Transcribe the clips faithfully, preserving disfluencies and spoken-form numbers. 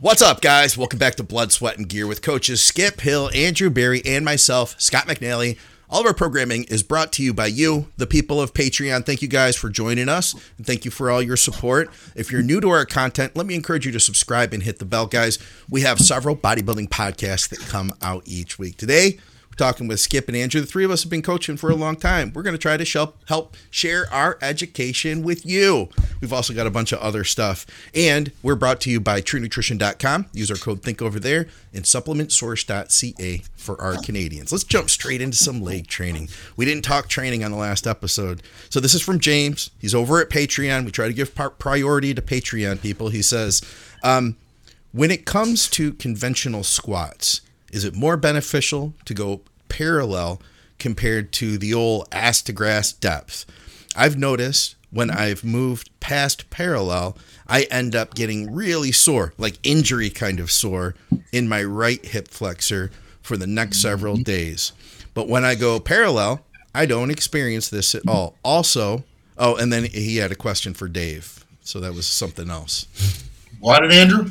What's up, guys? Welcome back to Blood, Sweat, and Gear with coaches Skip Hill, Andrew Barry, and myself, Scott McNally. All of our programming is brought to you by you, the people of Patreon. Thank you guys for joining us, and thank you for all your support. If you're new to our content, let me encourage you to subscribe and hit the bell, guys. We have several bodybuilding podcasts that come out each week. Today, talking with Skip and Andrew. The three of us have been coaching for a long time. We're going to try to help help share our education with you. We've also got a bunch of other stuff. And we're brought to you by true nutrition dot com. Use our code THINK over there, and supplement source dot c a for our Canadians. Let's jump straight into some leg training. We didn't talk training on the last episode. So this is from James. He's over at Patreon. We try to give priority to Patreon people. He says, um, when it comes to conventional squats, is it more beneficial to go parallel compared to the old ass to grass depth? I've noticed when I've moved past parallel, I end up getting really sore, like injury kind of sore in my right hip flexor for the next several days. But when I go parallel, I don't experience this at all. Also, oh, and then he had a question for Dave. So that was something else. What did Andrew?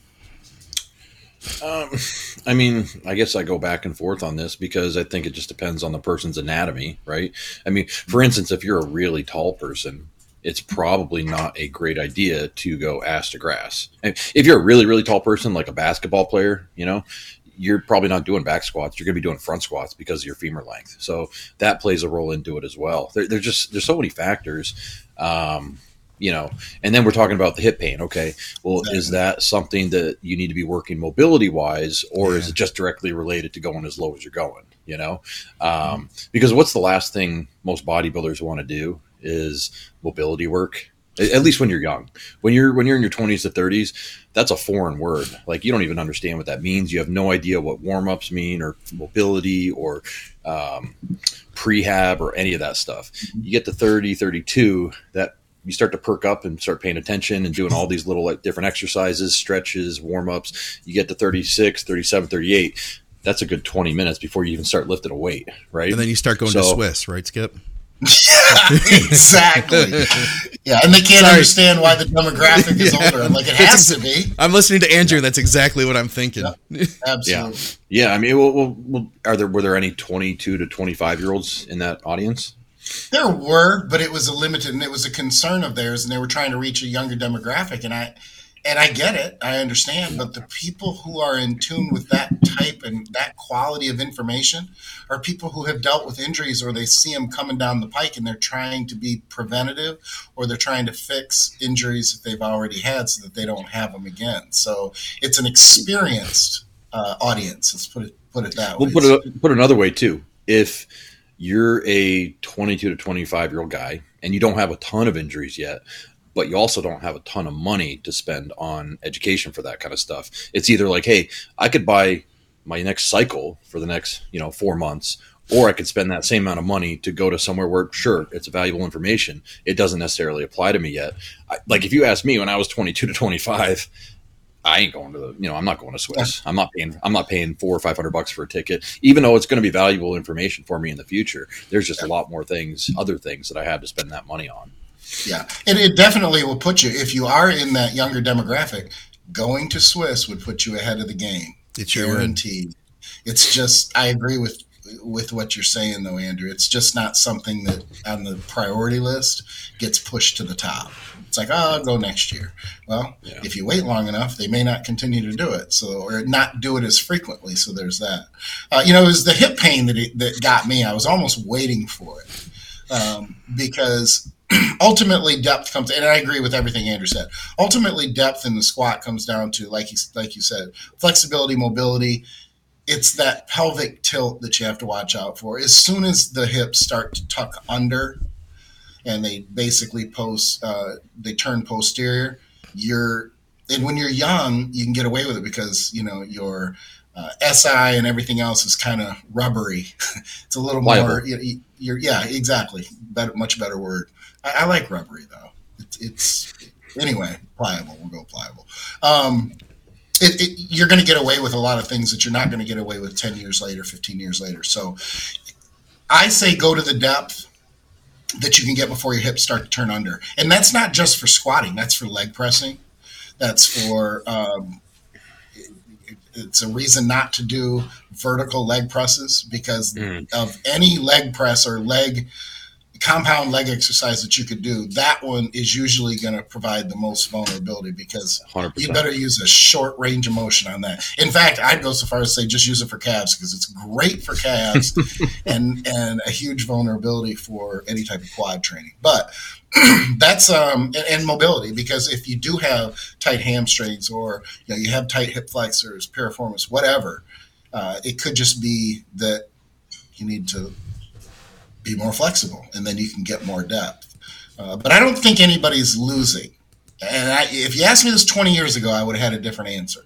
Um, I mean, I guess I go back and forth on this because I think it just depends on the person's anatomy, right? I mean, for instance, if you're a really tall person, it's probably not a great idea to go ass to grass. And if you're a really, really tall person, like a basketball player, you know, you're probably not doing back squats. You're going to be doing front squats because of your femur length. So that plays a role into it as well. There, there's just, there's so many factors. Um, You know, and then we're talking about the hip pain. Okay, well, exactly. Is that something that you need to be working mobility wise, or yeah. is it just directly related to going as low as you're going? You know, um, because what's the last thing most bodybuilders want to do is mobility work. At least when you're young, when you're when you're in your twenties to thirties, that's a foreign word. Like you don't even understand what that means. You have no idea what warm ups mean, or mobility, or um, prehab, or any of that stuff. You get to thirty, thirty-two, that you start to perk up and start paying attention and doing all these little like different exercises, stretches, warm-ups. You get to thirty-six, thirty-seven, thirty-eight. That's a good twenty minutes before you even start lifting a weight, right? And then you start going so, to Swiss, right, Skip? Yeah, exactly. Yeah, and they can't Sorry. understand why the demographic is yeah. older. I'm like, it has to be. I'm listening to Andrew. That's exactly what I'm thinking. Yeah, absolutely. Yeah, yeah. I mean, well, well, well, are there were there any twenty-two to twenty-five year olds in that audience? There were, but it was a limited, and it was a concern of theirs, and they were trying to reach a younger demographic, and I, and I get it, I understand, but the people who are in tune with that type and that quality of information are people who have dealt with injuries, or they see them coming down the pike, and they're trying to be preventative, or they're trying to fix injuries that they've already had so that they don't have them again. So it's an experienced uh, audience. Let's put it put it that way. We'll put it put it another way too. If you're a twenty-two to twenty-five year old guy and you don't have a ton of injuries yet, but you also don't have a ton of money to spend on education for that kind of stuff. It's either like, hey, I could buy my next cycle for the next, you know, four months, or I could spend that same amount of money to go to somewhere where, sure, it's valuable information. It doesn't necessarily apply to me yet. I, like if you asked me when I was twenty-two to twenty-five, I ain't going to the, you know, I'm not going to Swiss. I'm not paying, I'm not paying four or five hundred bucks for a ticket, even though it's going to be valuable information for me in the future. There's just a lot more things, other things that I had to spend that money on. Yeah. And it definitely will put you, if you are in that younger demographic, going to Swiss would put you ahead of the game. It's guaranteed. It's just, I agree with, with what you're saying though, Andrew. It's just not something that on the priority list gets pushed to the top. It's like, oh, I'll go next year. Well, yeah. If you wait long enough, they may not continue to do it, so or not do it as frequently. So there's that. Uh, you know, it was the hip pain that it, that got me. I was almost waiting for it um, because ultimately depth comes. And I agree with everything Andrew said. Ultimately, depth in the squat comes down to, like you like you said, flexibility, mobility. It's that pelvic tilt that you have to watch out for. As soon as the hips start to tuck under, and they basically post, uh, they turn posterior. You're, and when you're young, you can get away with it because you know your uh, S I and everything else is kind of rubbery. It's a little pliable. more. You, you're, yeah, exactly. Better, much better word. I, I like rubbery though. It's, it's anyway pliable. We'll go pliable. Um, it, it, you're going to get away with a lot of things that you're not going to get away with ten years later, fifteen years later. So, I say go to the depth that you can get before your hips start to turn under. And that's not just for squatting. That's for leg pressing. That's for um, it's a reason not to do vertical leg presses because Mm. of any leg press or leg compound leg exercise that you could do. That one is usually going to provide the most vulnerability because one hundred percent. you better use a short range of motion on that. In fact, I'd go so far as to say just use it for calves because it's great for calves and and a huge vulnerability for any type of quad training. But that's um and, and mobility, because if you do have tight hamstrings or you know you have tight hip flexors, piriformis, whatever, uh, it could just be that you need to be more flexible, and then you can get more depth. Uh, but I don't think anybody's losing. And I, if you asked me this twenty years ago, I would have had a different answer.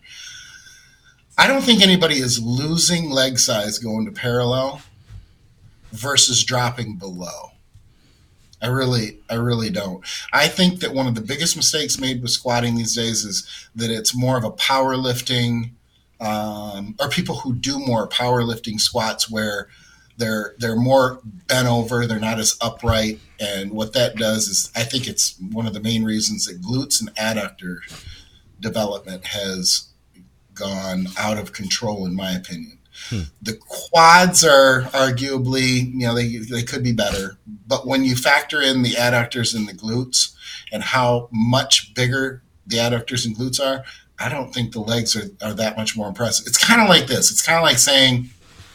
I don't think anybody is losing leg size going to parallel versus dropping below. I really, I really don't. I think that one of the biggest mistakes made with squatting these days is that it's more of a powerlifting, um, or people who do more powerlifting squats where they're they're more bent over, they're not as upright, and what that does is, I think it's one of the main reasons that glutes and adductor development has gone out of control, in my opinion. Hmm. The quads are arguably, you know, they they could be better, but when you factor in the adductors and the glutes and how much bigger the adductors and glutes are, I don't think the legs are, are that much more impressive. It's kind of like this. It's kind of like saying,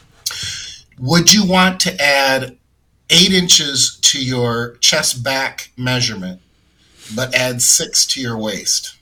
would you want to add eight inches to your chest back measurement, but add six to your waist?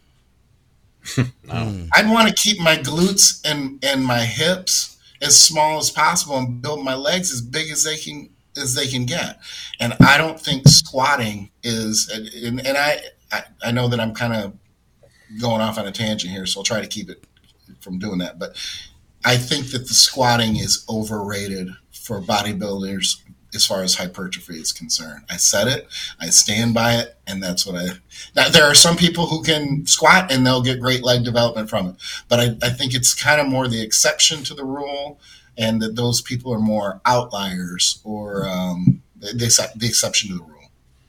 No. I'd want to keep my glutes and, and my hips as small as possible and build my legs as big as they can as they can get. And I don't think squatting is, and, and I, I I know that I'm kind of going off on a tangent here, so I'll try to keep it from doing that. But I think that the squatting is overrated for bodybuilders as far as hypertrophy is concerned. I said it, I stand by it, and that's what I... Now, there are some people who can squat and they'll get great leg development from it, but I, I think it's kind of more the exception to the rule, and that those people are more outliers, or um, the, the exception to the rule.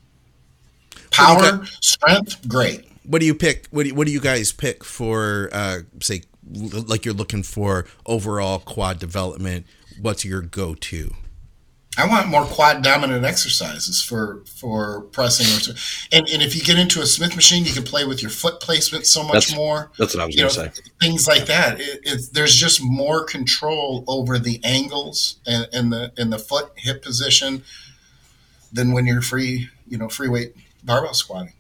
Power, strength, great. What do you pick? What do, what do you guys pick for, uh, say, like you're looking for overall quad development? What's your go-to? I want more quad dominant exercises for for pressing, or, and and if you get into a Smith machine, you can play with your foot placement so much that's, more. That's what I was going to say. Things like that. It, it, there's just more control over the angles and, and the and the foot hip position than when you're free, you know, free weight barbell squatting.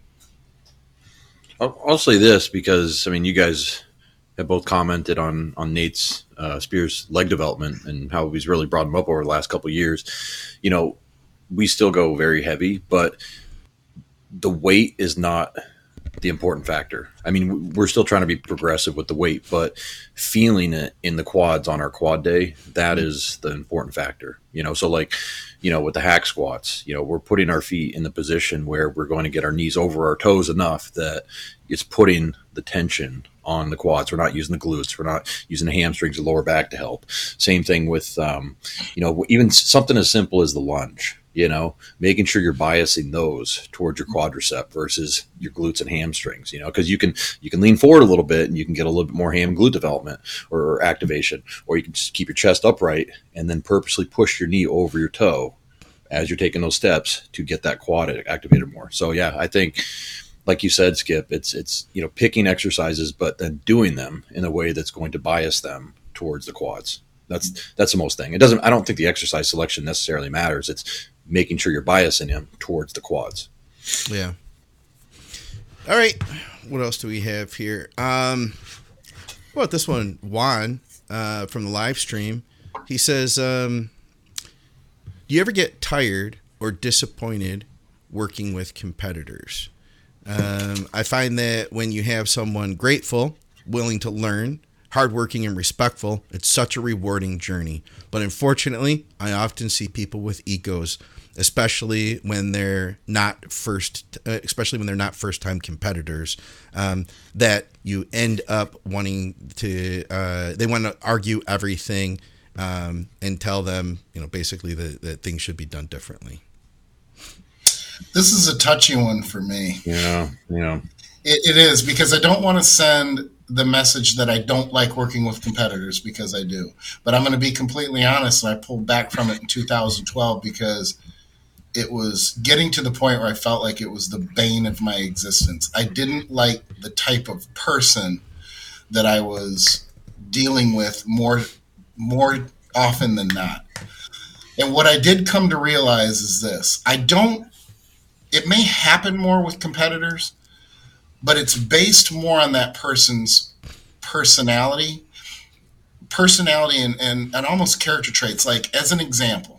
I'll, I'll say this because I mean, you guys have both commented on on Nate's uh, Spears leg development and how he's really brought him up over the last couple of years. You know, we still go very heavy, but the weight is not the important factor. I mean, we're still trying to be progressive with the weight, but feeling it in the quads on our quad day, that is the important factor. You know, so like, you know, with the hack squats, you know, we're putting our feet in the position where we're going to get our knees over our toes enough that it's putting the tension on the quads. We're not using the glutes. We're not using the hamstrings or lower back to help. Same thing with, um, you know, even something as simple as the lunge, you know, making sure you're biasing those towards your quadricep versus your glutes and hamstrings, you know, because you can, you can lean forward a little bit and you can get a little bit more ham and glute development or activation, or you can just keep your chest upright and then purposely push your knee over your toe as you're taking those steps to get that quad activated more. So yeah, I think, like you said, Skip, it's, it's, you know, picking exercises, but then doing them in a way that's going to bias them towards the quads. That's, that's the most thing. It doesn't, I don't think the exercise selection necessarily matters. It's making sure you're biasing them towards the quads. Yeah. All right. What else do we have here? Um, what about this one? Juan, uh, from the live stream. He says, um, do you ever get tired or disappointed working with competitors? Um, I find that when you have someone grateful, willing to learn, hardworking and respectful, it's such a rewarding journey. But unfortunately, I often see people with egos, especially when they're not first, uh, especially when they're not first-time competitors, um, that you end up wanting to, uh, they want to argue everything um, and tell them, you know, basically that, that things should be done differently. This is a touchy one for me. Yeah, yeah. It, it is, because I don't want to send the message that I don't like working with competitors, because I do. But I'm going to be completely honest, and I pulled back from it in two thousand twelve because it was getting to the point where I felt like it was the bane of my existence. I didn't like the type of person that I was dealing with more, more often than not. And what I did come to realize is this. I don't, it may happen more with competitors, but it's based more on that person's personality, personality and, and, and almost character traits. Like, as an example,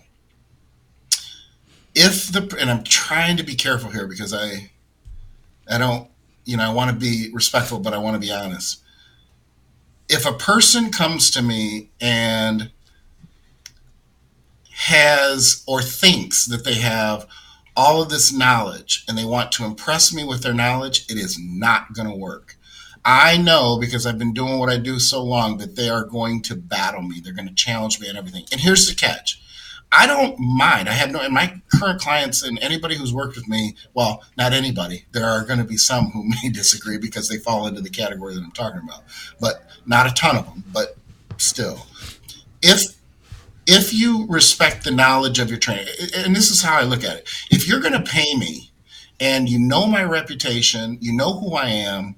if the, and I'm trying to be careful here because I, I don't, you know, I want to be respectful, but I want to be honest. If a person comes to me and has or thinks that they have all of this knowledge and they want to impress me with their knowledge, it is not going to work. I know, because I've been doing what I do so long, that they are going to battle me. They're going to challenge me and everything. And here's the catch. I don't mind. I have no, and my current clients and anybody who's worked with me, well, not anybody. There are going to be some who may disagree because they fall into the category that I'm talking about, but not a ton of them, but still. If If you respect the knowledge of your trainer, and this is how I look at it, if you're going to pay me and you know my reputation, you know who I am,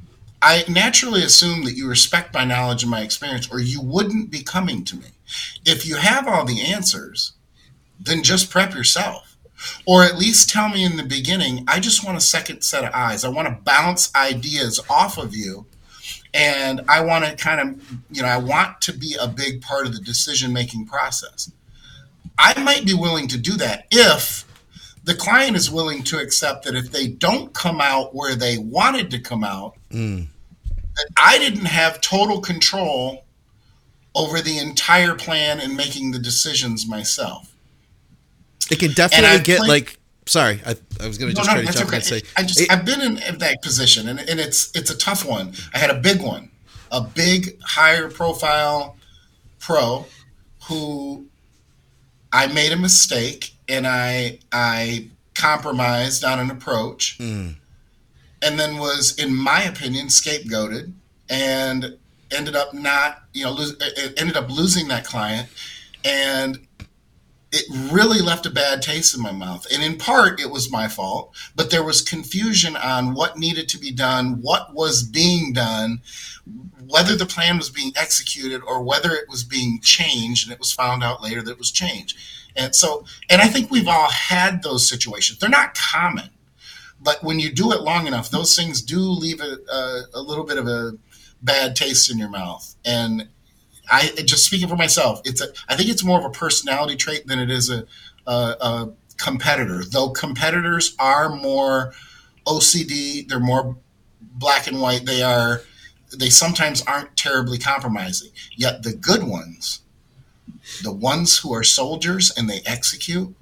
I naturally assume that you respect my knowledge and my experience, or you wouldn't be coming to me. If you have all the answers, then just prep yourself. Or at least tell me in the beginning, I just want a second set of eyes. I want to bounce ideas off of you. And I want to kind of, you know, I want to be a big part of the decision-making process. I might be willing to do that if the client is willing to accept that if they don't come out where they wanted to come out, mm. that I didn't have total control over the entire plan and making the decisions myself. It can definitely get play- like, sorry, I, I was going to no, just no, try to jump okay. in and say. I just, it, I've been in that position, and, and it's it's a tough one. I had a big one, a big, higher profile pro who I made a mistake, and I I compromised on an approach, mm. and then was, in my opinion, scapegoated, and ended up not, you know, lose, ended up losing that client, and it really left a bad taste in my mouth. And in part, it was my fault, but there was confusion on what needed to be done, what was being done, whether the plan was being executed or whether it was being changed. And it was found out later that it was changed. And so, and I think we've all had those situations. They're not common, but when you do it long enough, those things do leave a, a, a little bit of a bad taste in your mouth. And I just speaking for myself, it's a, I think it's more of a personality trait than it is a, a, a competitor. Though competitors are more O C D, they're more black and white. They are, they sometimes aren't terribly compromising. Yet the good ones, the ones who are soldiers and they execute,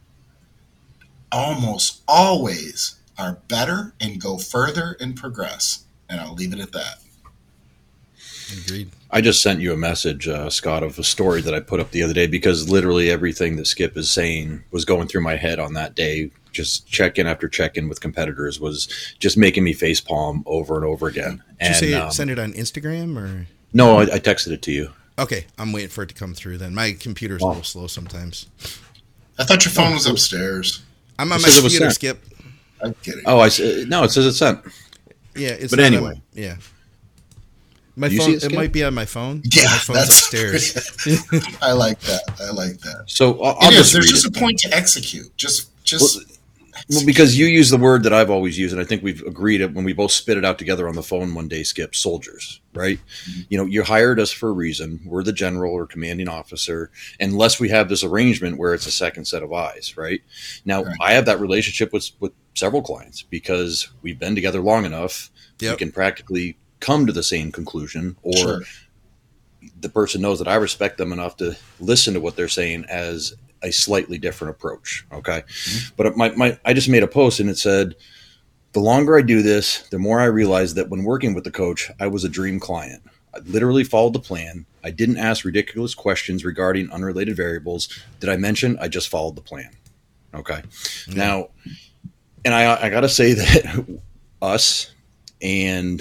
almost always are better and go further and progress. And I'll leave it at that. Agreed. I just sent you a message, uh, Scott, of a story that I put up the other day because literally everything that Skip is saying was going through my head on that day. Just check-in after check-in with competitors was just making me facepalm over and over again. Did and, you say um, send it on Instagram or? No, I, I texted it to you. Okay, I'm waiting for it to come through then. My computer's oh. a little slow sometimes. I thought your phone was upstairs. I'm on my computer, Skip. I'm kidding. Oh, I no, it says it's sent. Yeah, it's but anyway, on, yeah. My phone. It, it might be on my phone. Yeah, my phone's that's upstairs. I like that. I like that. So I'll, I'll it just is. There's read just it. a point to execute. Just, just. Well, well, because you use the word that I've always used, and I think we've agreed it when we both spit it out together on the phone one day. Skip, soldiers, right? Mm-hmm. You know, you hired us for a reason. We're the general or commanding officer, unless we have this arrangement where it's a second set of eyes, right? Now, right. I have that relationship with with several clients because we've been together long enough. Yep. We can practically come to the same conclusion, or sure. the person knows that I respect them enough to listen to what they're saying as a slightly different approach. Okay. Mm-hmm. But my, my, I just made a post and it said, the longer I do this, the more I realize that when working with the coach, I was a dream client. I literally followed the plan. I didn't ask ridiculous questions regarding unrelated variables. Did I mention I just followed the plan? Okay. Mm-hmm. Now, and I, I got to say that us and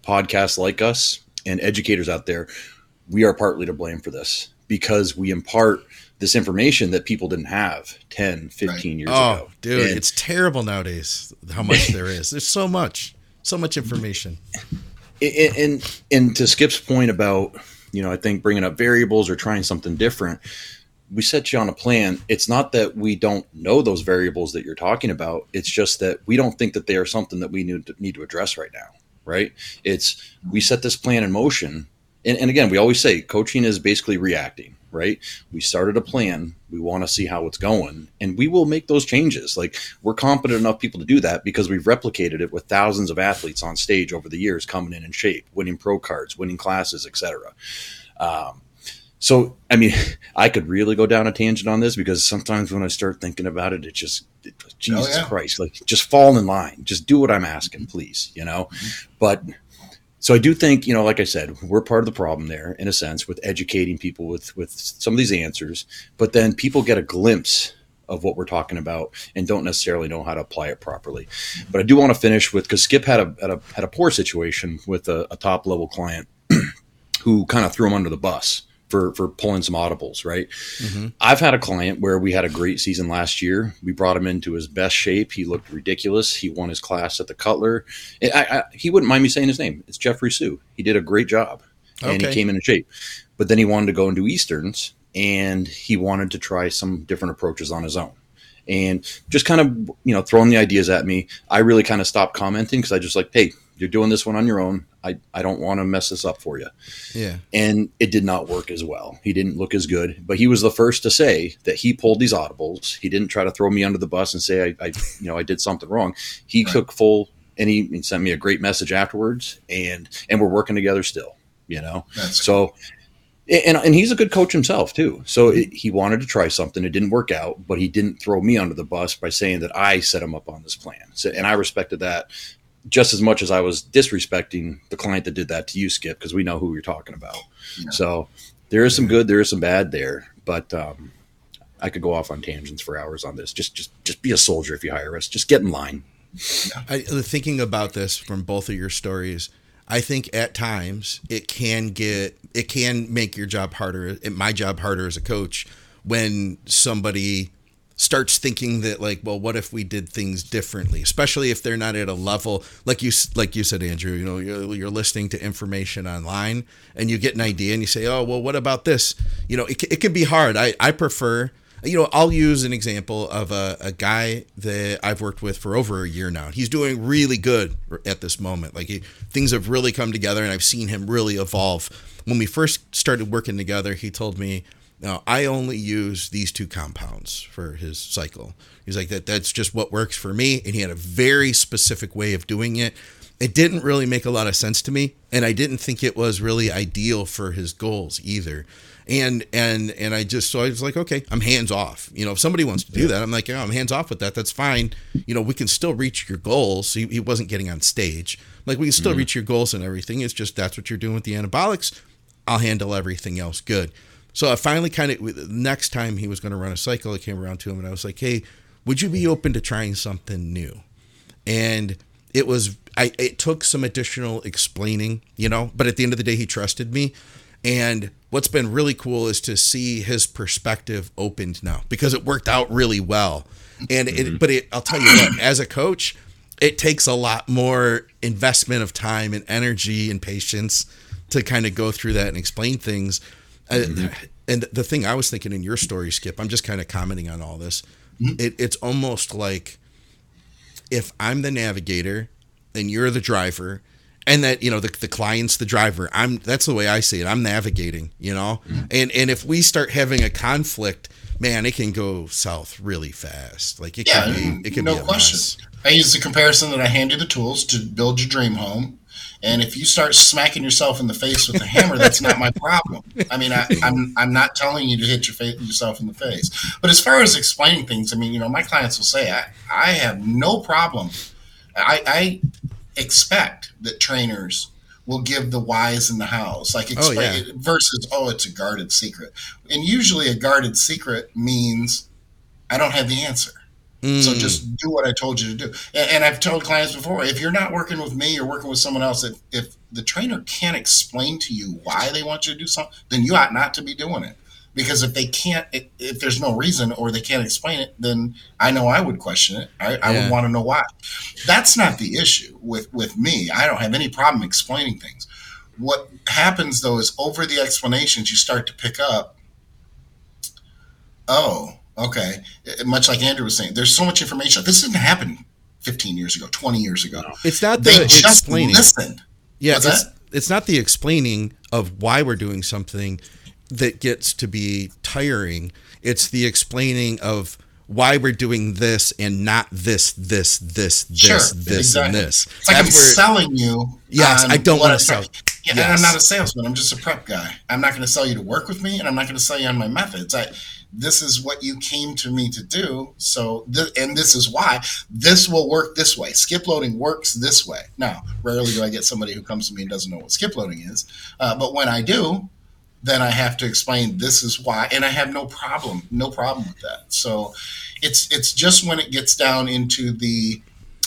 podcasts like us and educators out there, we are partly to blame for this because we impart this information that people didn't have ten, fifteen right. years oh, ago. Dude, and it's terrible nowadays how much there is. There's so much, so much information. And, and, and to Skip's point about, you know, I think bringing up variables or trying something different, we set you on a plan. It's not that we don't know those variables that you're talking about. It's just that we don't think that they are something that we need to, need to address right now, right? It's we set this plan in motion. And, and again, we always say coaching is basically reacting, right? We started a plan. We want to see how it's going, and we will make those changes. Like we're competent enough people to do that because we've replicated it with thousands of athletes on stage over the years, coming in in shape, winning pro cards, winning classes, et cetera. Um, So, I mean, I could really go down a tangent on this because sometimes when I start thinking about it, it just, it, Jesus oh, yeah. Christ, like just fall in line, just do what I'm asking, please, you know? Mm-hmm. But so I do think, you know, like I said, we're part of the problem there in a sense with educating people with, with some of these answers, but then people get a glimpse of what we're talking about and don't necessarily know how to apply it properly. But I do want to finish with, because Skip had a, had a, had a poor situation with a, a top level client who kind of threw him under the bus. For, for pulling some audibles, right? Mm-hmm. I've had a client where we had a great season last year. We brought him into his best shape. He looked ridiculous. He won his class at the Cutler. I, I, he wouldn't mind me saying his name. It's Jeffrey Sue. He did a great job, and okay. he came in shape. But then he wanted to go and do Easterns, and he wanted to try some different approaches on his own. And just kind of, you know, throwing the ideas at me, I really kind of stopped commenting because I just like, hey, you're doing this one on your own. I, I don't want to mess this up for you. Yeah. And it did not work as well. He didn't look as good, but he was the first to say that he pulled these audibles. He didn't try to throw me under the bus and say, I, I you know, I did something wrong. He right. took full, and he, he sent me a great message afterwards, and, and we're working together still, you know? That's so, cool. and, and he's a good coach himself too. So it, he wanted to try something. It didn't work out, but he didn't throw me under the bus by saying that I set him up on this plan. So, and I respected that just as much as I was disrespecting the client that did that to you, Skip, because we know who you're talking about. Yeah. So there is some good, there is some bad there, but um, I could go off on tangents for hours on this. Just, just, just be a soldier if you hire us. Just get in line. I, thinking about this from both of your stories, I think at times it can get, it can make your job harder, my job harder as a coach, when somebody starts thinking that like, well, what if we did things differently, especially if they're not at a level like you, like you said, Andrew, you know, you're, you're listening to information online and you get an idea and you say, oh, well, what about this? You know, it, it can be hard. I, I prefer, you know, I'll use an example of a, a guy that I've worked with for over a year now. He's doing really good at this moment. Like he, things have really come together and I've seen him really evolve. When we first started working together, he told me, now, I only use these two compounds for his cycle. He's like, that. that's just what works for me. And he had a very specific way of doing it. It didn't really make a lot of sense to me. And I didn't think it was really ideal for his goals either. And and and I just, so I was like, okay, I'm hands off. You know, if somebody wants to do that, I'm like, yeah, I'm hands off with that. That's fine. You know, we can still reach your goals. He, he wasn't getting on stage. Like, we can still mm-hmm. reach your goals and everything. It's just that's what you're doing with the anabolics. I'll handle everything else good. So I finally kind of, next time he was going to run a cycle, I came around to him and I was like, hey, would you be open to trying something new? And it was, I, it took some additional explaining, you know, but at the end of the day, he trusted me. And what's been really cool is to see his perspective opened now because it worked out really well. And mm-hmm. it, but it, I'll tell you what, as a coach, it takes a lot more investment of time and energy and patience to kind of go through that and explain things. Mm-hmm. Uh, and the thing I was thinking in your story, Skip, I'm just kind of commenting on all this. Mm-hmm. It, it's almost like if I'm the navigator and you're the driver, and that, you know, the, the client's the driver. I'm that's the way I see it. I'm navigating, you know, mm-hmm. and and if we start having a conflict, man, it can go south really fast. Like it yeah, can be, it can no be a question. mess. I use the comparison that I hand you the tools to build your dream home. And if you start smacking yourself in the face with a hammer, that's not my problem. I mean, I, I'm I'm not telling you to hit your face, yourself in the face. But as far as explaining things, I mean, you know, my clients will say, I, I have no problem. I, I expect that trainers will give the whys and the hows, like explain, oh, yeah. versus, oh, it's a guarded secret. And usually a guarded secret means I don't have the answer. Mm. So just do what I told you to do. And, and I've told clients before, if you're not working with me, you're working with someone else. If, if the trainer can't explain to you why they want you to do something, then you ought not to be doing it. Because if they can't, if there's no reason or they can't explain it, then I know I would question it. I, I yeah. would want to know why. That's not the issue with, with me. I don't have any problem explaining things. What happens, though, is over the explanations, you start to pick up, oh, okay. Much like Andrew was saying, there's so much information. This didn't happen fifteen years ago, twenty years ago. It's not the they just explaining. Listened. Yeah, it's, it's not the explaining of why we're doing something that gets to be tiring. It's the explaining of why we're doing this and not this, this, this, this, sure, this, exactly. and this. It's like That's I'm where, selling you. Yes, I don't want to sell. Yeah, yes. And I'm not a salesman. I'm just a prep guy. I'm not going to sell you to work with me, and I'm not going to sell you on my methods. I, this is what you came to me to do. So, th- and this is why this will work this way. Skip loading works this way. Now, rarely do I get somebody who comes to me and doesn't know what skip loading is. Uh, but when I do, then I have to explain this is why, and I have no problem, no problem with that. So it's it's just when it gets down into the,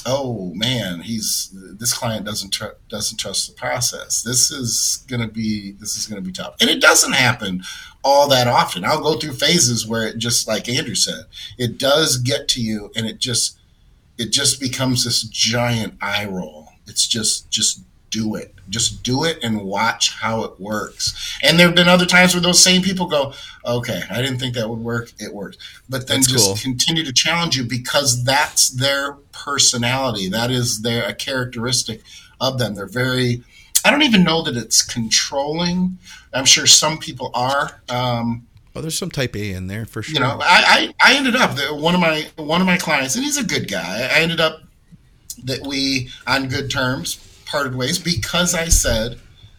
oh man, he's this client doesn't tr- doesn't trust the process. This is gonna be this is gonna be tough, and it doesn't happen all that often. I'll go through phases where it just like Andrew said, it does get to you, and it just it just becomes this giant eye roll. It's just just. Do it. Just do it and watch how it works. And there have been other times where those same people go, okay, I didn't think that would work. It worked. But then that's just cool. Continue to challenge you because that's their personality. That is their a characteristic of them. They're very, I don't even know that it's controlling. I'm sure some people are. Um, well, there's some type A in there for sure. You know, I, I, I ended up, one of my one of my clients, and he's a good guy, I ended up that we, on good terms, parted ways because I said,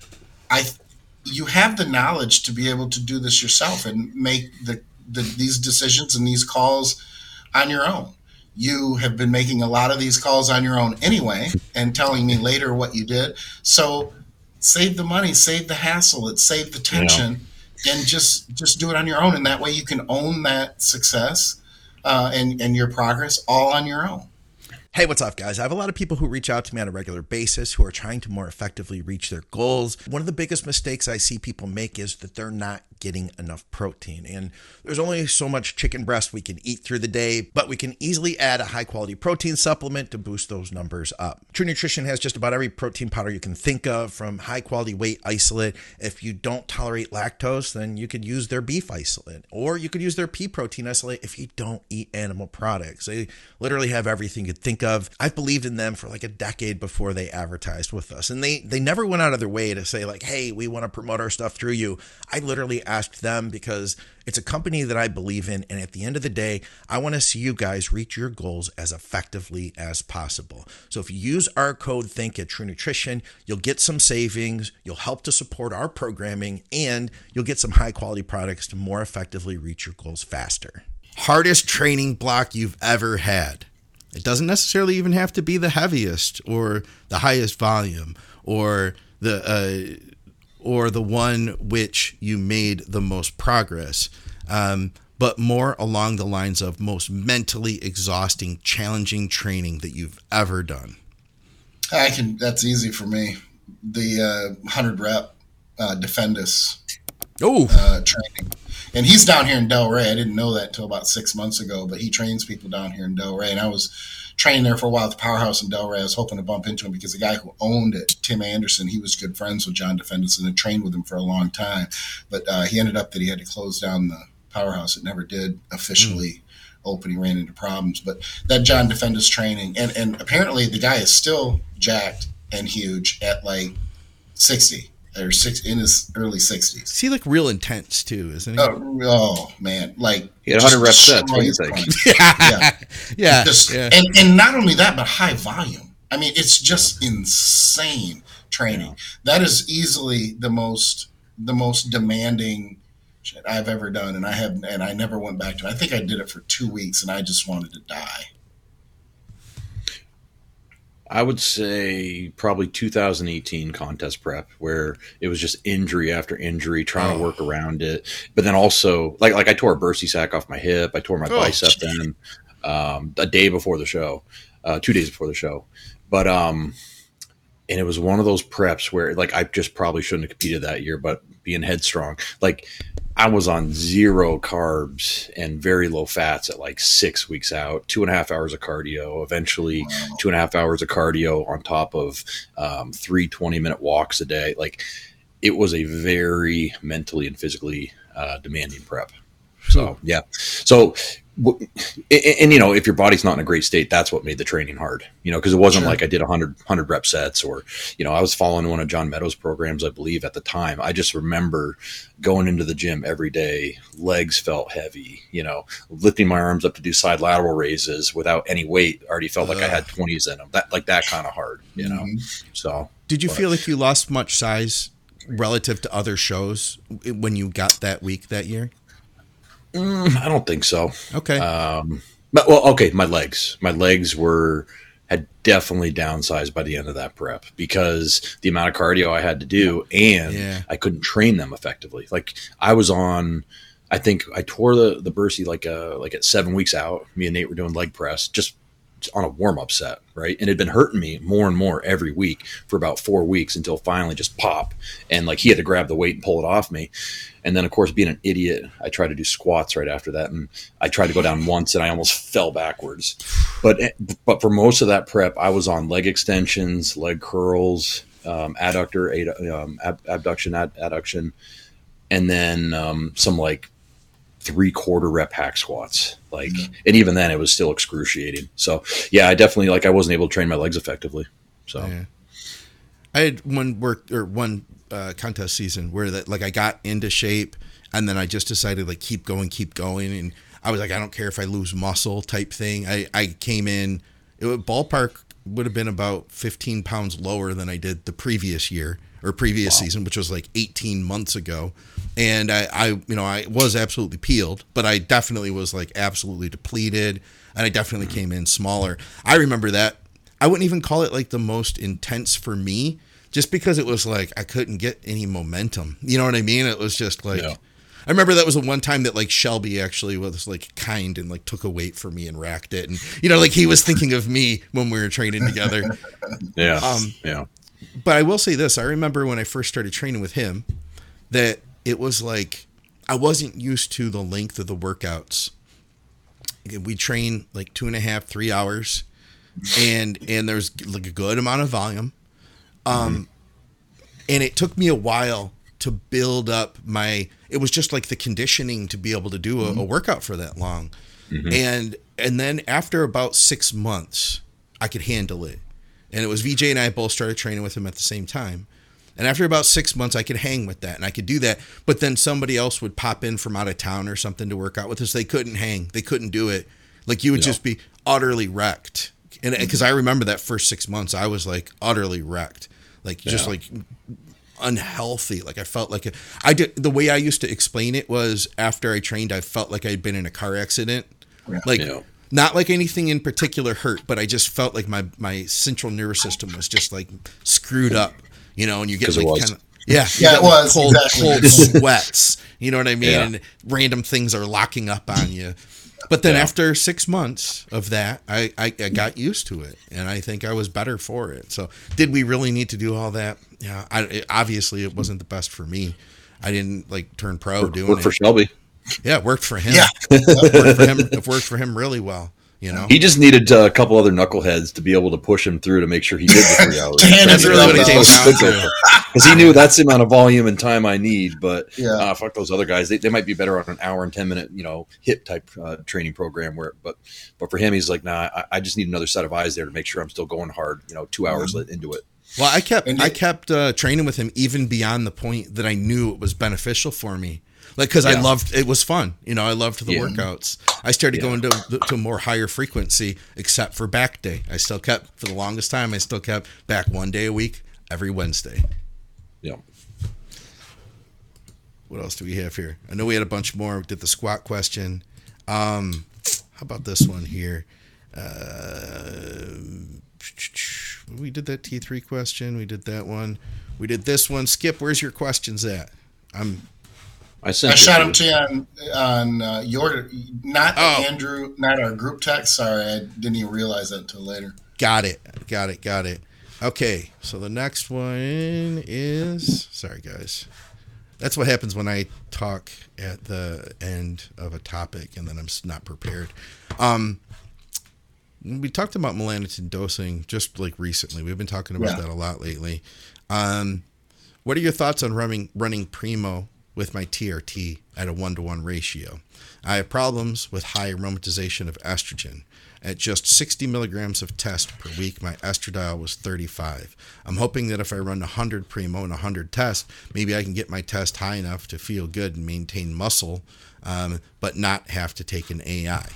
I, you have the knowledge to be able to do this yourself and make the, the these decisions and these calls on your own. You have been making a lot of these calls on your own anyway and telling me later what you did. So save the money, save the hassle, it save the tension, yeah. and just just do it on your own. And that way you can own that success uh, and, and your progress all on your own. Hey, what's up, guys? I have a lot of people who reach out to me on a regular basis who are trying to more effectively reach their goals. One of the biggest mistakes I see people make is that they're not getting enough protein. And there's only so much chicken breast we can eat through the day, but we can easily add a high-quality protein supplement to boost those numbers up. True Nutrition has just about every protein powder you can think of, from high-quality whey isolate. If you don't tolerate lactose, then you could use their beef isolate, or you could use their pea protein isolate if you don't eat animal products. They literally have everything you could think of. I've believed in them for like a decade before they advertised with us, and they they never went out of their way to say like, hey, we want to promote our stuff through you. I literally asked them because it's a company that I believe in, and at the end of the day, I want to see you guys reach your goals as effectively as possible. So if you use our code THINK at True Nutrition, you'll get some savings, you'll help to support our programming, and you'll get some high quality products to more effectively reach your goals faster. Hardest training block you've ever had. It doesn't necessarily even have to be the heaviest or the highest volume or the uh, or the one which you made the most progress, um, but more along the lines of most mentally exhausting, challenging training that you've ever done. I can. That's easy for me. The uh, hundred rep uh, Defendus oh uh, training. And he's down here in Delray. I didn't know that until about six months ago, but he trains people down here in Delray. And I was training there for a while at the Powerhouse in Delray. I was hoping to bump into him because the guy who owned it, Tim Anderson, he was good friends with John Defendus and had trained with him for a long time. But uh, he ended up that he had to close down the Powerhouse. It never did officially mm. open. He ran into problems. But that John Defendus training, and, and apparently the guy is still jacked and huge at like sixty. Or six in his early sixties. Is he like real intense too, isn't he? Oh, oh man, like he had one hundred rep sets. What do you think? yeah, yeah, just, yeah. And and not only that, but high volume. I mean, it's just insane training. Yeah. That is easily the most the most demanding shit I've ever done, and I have and I never went back to it. I think I did it for two weeks, and I just wanted to die. I would say probably two thousand eighteen contest prep, where it was just injury after injury, trying oh. to work around it. But then also, like like I tore a bursary sac off my hip, I tore my oh, bicep then. um, a day before the show, uh, two days before the show. But, um, and it was one of those preps where like, I just probably shouldn't have competed that year, but being headstrong, like I was on zero carbs and very low fats at like six weeks out, two and a half hours of cardio, eventually wow. two and a half hours of cardio on top of um, three twenty minute walks a day. Like it was a very mentally and physically uh, demanding prep. So, yeah. So, and, and, you know, if your body's not in a great state, that's what made the training hard, you know, because it wasn't sure. like I did one hundred, one hundred rep sets or, you know, I was following one of John Meadows' programs, I believe, at the time. I just remember going into the gym every day, legs felt heavy, you know, lifting my arms up to do side lateral raises without any weight. Already felt like uh, I had twenties in them, that like that kind of hard, you know. Mm-hmm. So, did you but, feel like you lost much size relative to other shows when you got that week that year? Mm, I don't think so. Okay. Um, but well, okay. My legs, my legs were, had definitely downsized by the end of that prep because the amount of cardio I had to do and yeah. I couldn't train them effectively. Like I was on, I think I tore the, the bursie like, uh, like at seven weeks out, me and Nate were doing leg press just on a warm up set. Right. And it had been hurting me more and more every week for about four weeks until finally just pop. And like he had to grab the weight and pull it off me. And then, of course, being an idiot, I tried to do squats right after that. And I tried to go down once and I almost fell backwards. But but for most of that prep, I was on leg extensions, leg curls, um, adductor, ad, um, ab, abduction, ad, adduction, and then um, some like three quarter rep hack squats. Like, mm-hmm. And even then, it was still excruciating. So, yeah, I definitely, like, I wasn't able to train my legs effectively. So, yeah. I had one work or one uh, contest season where that like I got into shape and then I just decided like keep going, keep going, and I was like I don't care if I lose muscle type thing. I I came in, it would ballpark would have been about fifteen pounds lower than I did the previous year or previous wow. season, which was like eighteen months ago, and I I you know I was absolutely peeled, but I definitely was like absolutely depleted, and I definitely mm-hmm. came in smaller. I remember that. I wouldn't even call it like the most intense for me just because it was like I couldn't get any momentum. You know what I mean? It was just like, yeah. I remember that was the one time that like Shelby actually was like kind and like took a weight for me and racked it. And, you know, like he was thinking of me when we were training together. Yeah. Um, yeah. But I will say this. I remember when I first started training with him that it was like I wasn't used to the length of the workouts. We train like two and a half, three hours. And and there's like a good amount of volume, um, mm-hmm. and it took me a while to build up my. It was just like the conditioning to be able to do a, mm-hmm. a workout for that long, mm-hmm. and and then after about six months, I could handle it. And it was V J and I both started training with him at the same time, and after about six months, I could hang with that and I could do that. But then somebody else would pop in from out of town or something to work out with us. They couldn't hang. They couldn't do it. Like you would yeah. just be utterly wrecked. And because I remember that first six months, I was like utterly wrecked, like just yeah. like unhealthy. Like I felt like a, I did. The way I used to explain it was after I trained, I felt like I'd been in a car accident, yeah. like yeah. not like anything in particular hurt, but I just felt like my, my central nervous system was just like screwed up, you know, and you get like kind of, yeah, yeah, it was cold, exactly. cold sweats, you know what I mean? Yeah. And random things are locking up on you. But then yeah. after six months of that, I, I, I got used to it, and I think I was better for it. So did we really need to do all that? Yeah, I, it, obviously it wasn't the best for me. I didn't like turn pro work, doing work it. for Shelby. Yeah, it worked for him. Yeah, it worked for him. It worked for him really well. You know, he just needed uh, a couple other knuckleheads to be able to push him through to make sure he did the three hours. That's really what it came down to. Because he knew that's the amount of volume and time I need. But yeah. uh, fuck those other guys. They, they might be better on an hour and ten minute, you know, hip type uh, training program. Where, but but for him, he's like, nah, I, I just need another set of eyes there to make sure I'm still going hard. You know, two hours mm-hmm. into it. Well, I kept I kept uh, training with him even beyond the point that I knew it was beneficial for me. Like, because yeah. I loved, it was fun. You know, I loved the yeah. workouts. I started yeah. going to to more higher frequency, except for back day. I still kept, for the longest time, I still kept back one day a week, every Wednesday. Yeah. What else do we have here? I know we had a bunch more. We did the squat question. Um, how about this one here? Uh, we did that T three question. We did that one. We did this one. Skip, where's your questions at? I'm... I sent I it shot to them to you on on uh, your not Oh. Andrew, not our group text. Sorry, I didn't even realize that until later. Got it. Got it. Got it. Okay, so the next one is. Sorry, guys. That's what happens when I talk at the end of a topic and then I'm s- not prepared. Um, we talked about melanotin dosing just like recently. We've been talking about Yeah. that a lot lately. Um, what are your thoughts on running running Primo with my T R T at a one to one ratio? I have problems with high aromatization of estrogen. At just sixty milligrams of test per week, my estradiol was thirty-five. I'm hoping that if I run one hundred Primo and one hundred test, maybe I can get my test high enough to feel good and maintain muscle, um, but not have to take an A I.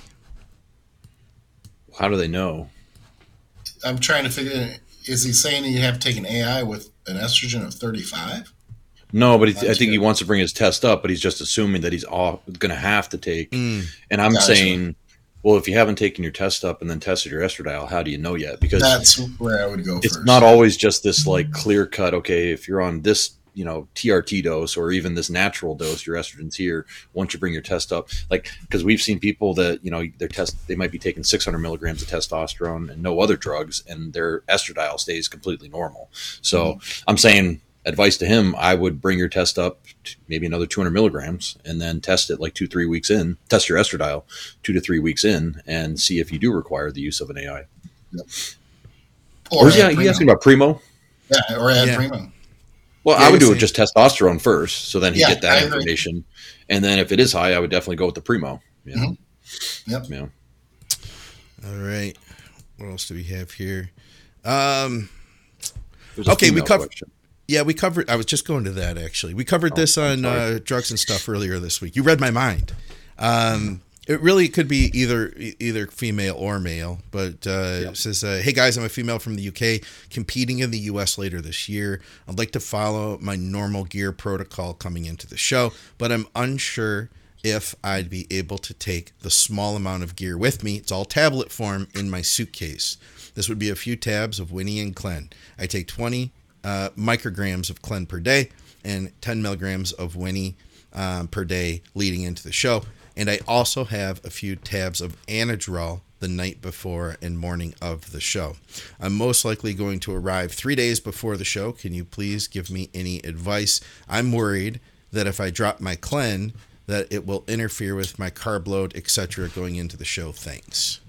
How do they know? I'm trying to figure. Is he saying you have to take an A I with an estrogen of thirty-five? No, but he, I That's think he good. wants to bring his test up, but he's just assuming that he's going to have to take. Mm. And I'm Gotcha. saying, well, if you haven't taken your test up and then tested your estradiol, how do you know yet? Because That's where I would go it's first. not always just this like clear cut. Okay, if you're on this, you know, T R T dose or even this natural dose, your estrogen's here. Once you bring your test up, like because we've seen people that you know their test they might be taking six hundred milligrams of testosterone and no other drugs, and their estradiol stays completely normal. So Mm-hmm. I'm saying. Advice to him, I would bring your test up to maybe another two hundred milligrams and then test it like two, three weeks in, test your estradiol two to three weeks in and see if you do require the use of an A I. Or Or is he, add he Primo. asking about Primo? Yeah, or add Yeah. Primo. Well, Yeah, I would you're do it saying- just testosterone first. So then he Yeah, get that I agree. information. And then if it is high, I would definitely go with the Primo. You know? Yep. Yeah. All right. What else do we have here? Um, There's a Okay, we female covered- question. yeah, we covered. I was just going to that actually. We covered this on uh, drugs and stuff earlier this week. You read my mind. Um, it really could be either e- either female or male, but uh, it says, uh, "Hey guys, I'm a female from the U K competing in the U S later this year. I'd like to follow my normal gear protocol coming into the show, but I'm unsure if I'd be able to take the small amount of gear with me. It's all tablet form in my suitcase. This would be a few tabs of Winnie and Clen. I take twenty uh, micrograms of Clen per day and ten milligrams of Winnie um, per day leading into the show. And I also have a few tabs of Anadrol the night before and morning of the show. I'm most likely going to arrive three days before the show. Can you please give me any advice? I'm worried that if I drop my Clen, that it will interfere with my carb load, et cetera going into the show. Thanks."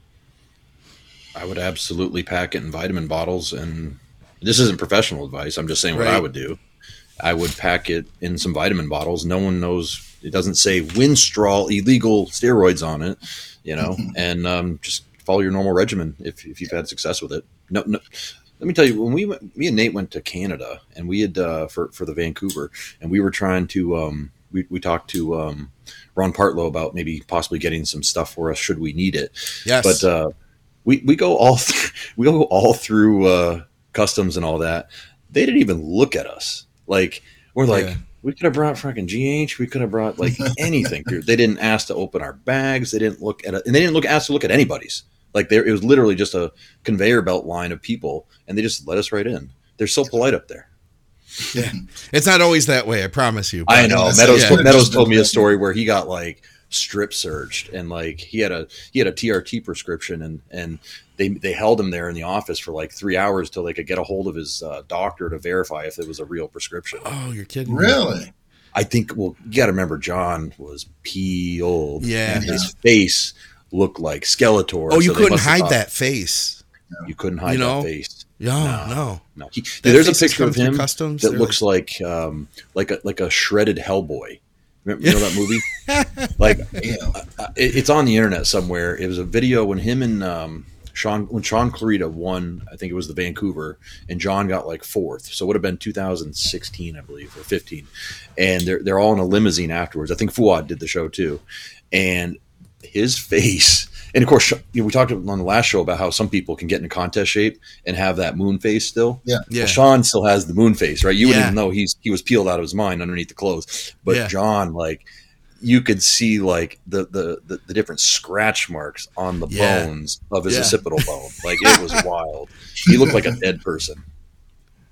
I would absolutely pack it in vitamin bottles. And this isn't professional advice. I'm just saying what Right. I would do. I would pack it in some vitamin bottles. No one knows. It doesn't say Winstrol illegal steroids on it, you know, and um, just follow your normal regimen if, if you've had success with it. No, no. Let me tell you, when we went, me and Nate went to Canada and we had uh, for for the Vancouver, and we were trying to um, we we talked to um, Ron Partlow about maybe possibly getting some stuff for us should we need it. Yes. But uh, we we go all th- we go all through uh, customs and all that. They didn't even look at us. Like we're like Yeah. we could have brought fucking G H. We could have brought like anything. They didn't ask to open our bags. They didn't look at it, and they didn't look ask to look at anybody's. Like there, it was literally just a conveyor belt line of people, and they just let us right in. They're so polite up there. Yeah. It's not always that way, I promise you. I know. Yes, Meadows, yeah. Meadows told me a story where he got like strip searched, and like he had a he had a T R T prescription, and and they they held him there in the office for like three hours till they could get a hold of his uh, doctor to verify if it was a real prescription. Oh, you're kidding me. Really? I think. Well, you got to remember, John was peeled. Yeah. and his face looked like Skeletor. Oh, you so they couldn't must have hide thought- that face. You couldn't hide You know? that face. No, No. no. No, he, That there's a face has picture come of through him customs. that They're looks like um, like a like a shredded Hellboy. Remember, you know that movie? Like Yeah. uh, it, it's on the internet somewhere. It was a video when him and um, Sean when Sean Clarita won. I think it was the Vancouver, and John got like fourth. So it would have been two thousand sixteen, I believe, or fifteen. And they're they're all in a limousine afterwards. I think Fuad did the show too, and his face. And of course, you know, we talked on the last show about how some people can get in contest shape and have that moon face still. Yeah. Yeah. Well, Sean still has the moon face, right? You wouldn't Yeah. even know he's he was peeled out of his mind underneath the clothes. But Yeah. John, like, you could see like the the the, the different scratch marks on the Yeah. bones of his Yeah. occipital bone. Like it was wild. He looked like a dead person.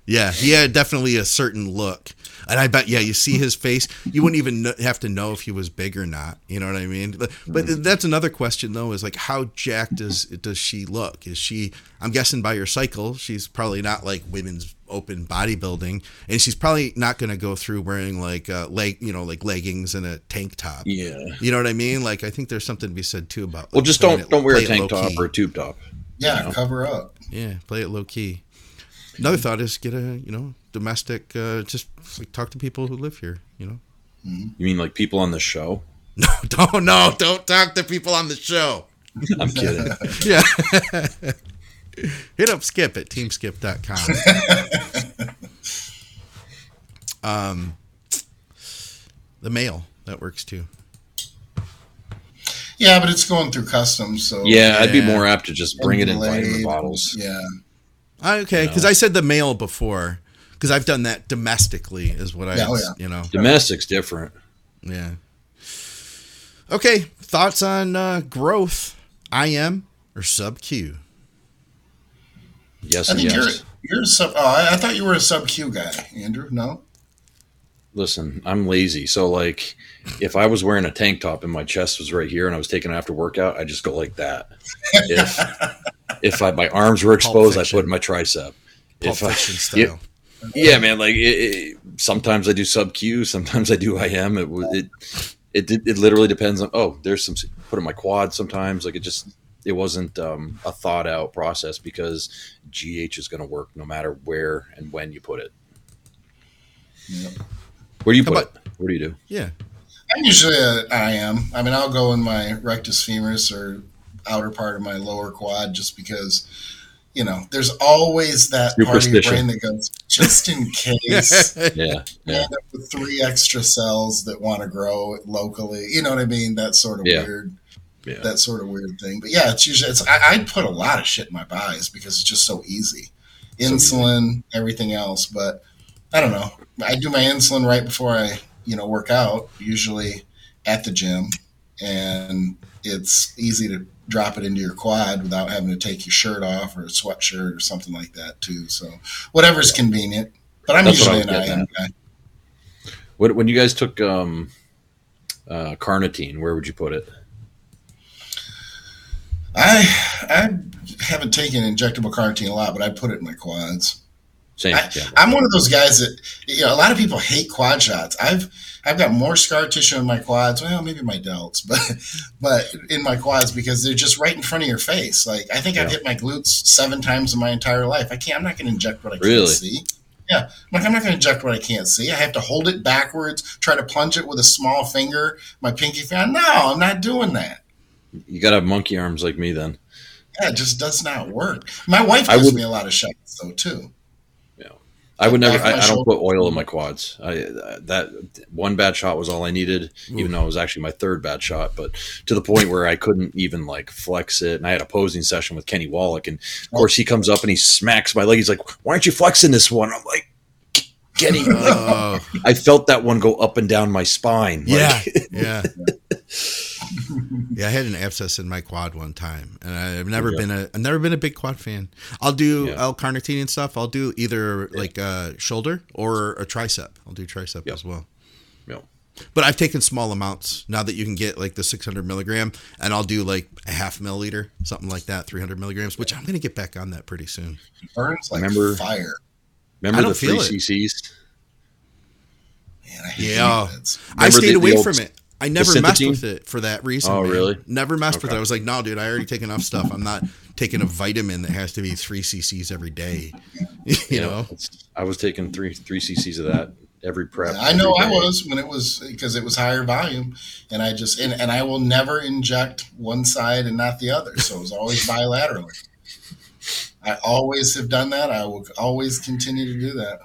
Yeah, he had definitely a certain look. And I bet, yeah, you see his face, you wouldn't even kn- have to know if he was big or not. You know what I mean? But, but that's another question, though, is like, how jacked does does she look? Is she, I'm guessing by her cycle, she's probably not like women's open bodybuilding. And she's probably not going to go through wearing like uh, leg, you know, like leggings and a tank top. Yeah. You know what I mean? Like, I think there's something to be said, too, about. Like, well, just don't, it, don't wear a it tank top key. or a tube top. Yeah, you know? cover up. Yeah, play it low key. Another thought is get a, you know, domestic, uh, just like talk to people who live here, you know. You mean like people on the show? No, don't, no, don't talk to people on the show. I'm kidding. Yeah. Hit up Skip at team skip dot com. um, the mail, that works too. Yeah, but it's going through customs, so. Yeah, I'd be Yeah. more apt to just bring it in Delayed, vitamin bottles. Yeah. Okay, because No. I said the mail before, because I've done that domestically, is what I, Yeah, oh, yeah. you know. Domestic's different. Yeah. Okay, thoughts on uh, growth, I M or sub Q? Yes I and think yes. you're you're a sub. Oh, I, I thought you were a sub Q guy, Andrew. No. Listen, I'm lazy. So, like, if I was wearing a tank top and my chest was right here and I was taking it after workout, I just go like that. If if I, my arms were exposed, I Fiction. put in my tricep. Pulp If I, Fiction style. yeah, yeah, man. Like, it, it, sometimes I do sub Q, sometimes I do I M. It it it, it, it literally depends on. Oh, there's some put in my quad. Sometimes, like, it just it wasn't um, a thought out process because G H is going to work no matter where and when you put it. Yep. Where do you How put about- it? What do you do? Yeah. I'm usually a I am. I mean, I'll go in my rectus femoris or outer part of my lower quad just because, you know, there's always that part of your Superstition. brain that goes, just in case, Yeah, you yeah. end up with three extra cells that want to grow locally. You know what I mean? That sort of Yeah. weird, Yeah. that sort of weird thing. But yeah, it's usually, it's, I, I put a lot of shit in my buys because it's just so easy. So Insulin, everything else. But I don't know. I do my insulin right before I, you know, work out, usually at the gym, and it's easy to drop it into your quad without having to take your shirt off or a sweatshirt or something like that too. So whatever's convenient. But I'm That's what I usually was an I M getting guy. When, when you guys took um, uh, carnitine, where would you put it? I I haven't taken injectable carnitine a lot, but I put it in my quads. Same. I, yeah. I'm one of those guys that, you know, a lot of people hate quad shots. I've I've got more scar tissue in my quads. Well, maybe my delts, but but in my quads because they're just right in front of your face. Like I think I've Yeah. hit my glutes seven times in my entire life. I can't. I'm not going to inject what I Really? can't see. Yeah, like I'm not going to inject what I can't see. I have to hold it backwards, try to plunge it with a small finger, my pinky finger. No, I'm not doing that. You got to have monkey arms like me then. Yeah, it just does not work. My wife I gives would- me a lot of shots though too. I would never. Back I, my I don't shoulder. put oil in my quads. I that one bad shot was all I needed, even though it was actually my third bad shot. But to the point where I couldn't even like flex it. And I had a posing session with Kenny Wallach, and of course he comes up and he smacks my leg. He's like, "Why aren't you flexing this one?" I'm like, "Kenny." Like, Oh, I felt that one go up and down my spine. yeah, Like, yeah. Yeah, I had an abscess in my quad one time, and I've never Yeah. been a I've never been a big quad fan. I'll do Yeah. L-carnitine and stuff. I'll do either like a shoulder or a tricep. I'll do tricep Yep. as well. Yep. But I've taken small amounts now that you can get like the six hundred milligram, and I'll do like a half milliliter, something like that, three hundred milligrams, which I'm going to get back on that pretty soon. It burns like Remember- fire. I Remember don't the three feel it. cc's? Man, I hate Yeah. meds. I Remember stayed the- away the old- from it. I never messed Synthetine? with it for that reason. Oh, man. really? Never messed with it. Okay. I was like, no, dude, I already take enough stuff. I'm not taking a vitamin that has to be three cc's every day. you Yeah, know? it's- I was taking three three cc's of that every prep. I know every I day. was when it was because it was higher volume, and I just and, and I will never inject one side and not the other. So it was always bilaterally. I always have done that. I will always continue to do that.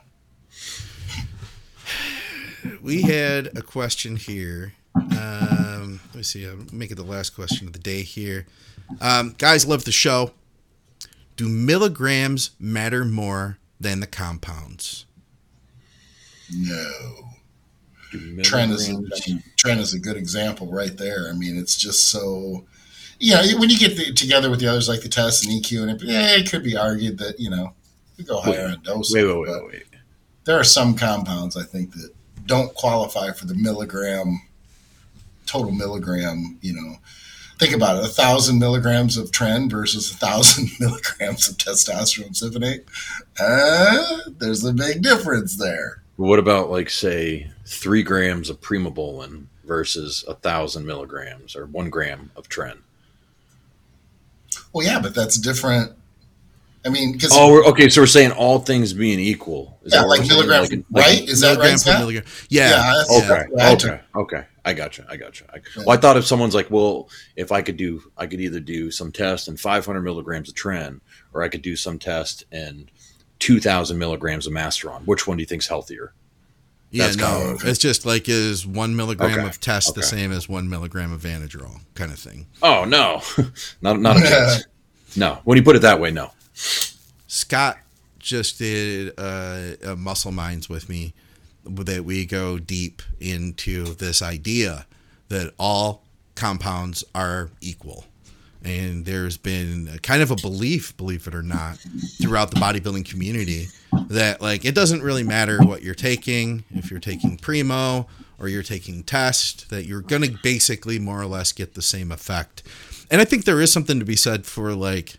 We had a question here. Um, let me see. I'll make it the last question of the day here. Um, guys, love the show. Do milligrams matter more than the compounds? No. Do Trent is, milligrams- a, Trent is a good example right there. I mean, it's just so, you know, when you get the, together with the others like the test and E Q, and it, yeah, it could be argued that, you know, We go higher on dosage. Wait, wait, wait, wait, wait. There are some compounds, I think, that don't qualify for the milligram, total milligram, you know. Think about it, a thousand milligrams of tren versus a thousand milligrams of testosterone cypionate. Uh, there's a big difference there. What about, like, say, three grams of primobolan versus a thousand milligrams or one gram of tren? Well, yeah, but that's different. I mean, because oh, we're, okay. So we're saying all things being equal. Is yeah, that what like we're saying? milligram, Like- right? like- Is that right? Milligram per Scott? milligram. Yeah. Yeah, that's- Okay. yeah, I took- Okay. Okay. I got you. I got you. I, well, I thought if someone's like, well, if I could do, I could either do some test and five hundred milligrams of tren, or I could do some test and two thousand milligrams of masteron. Which one do you think's healthier? Yeah, That's no, kind of- it's just like is one milligram Okay, of test the okay. same as one milligram of Vanadrol kind of thing. Oh no, not not a chance. No, when you put it that way, no. Scott just did uh, a muscle minds with me that we go deep into this idea that all compounds are equal. And there's been a kind of a belief, believe it or not, throughout the bodybuilding community that like it doesn't really matter what you're taking, if you're taking Primo or you're taking Test, that you're going to basically more or less get the same effect. And I think there is something to be said for like,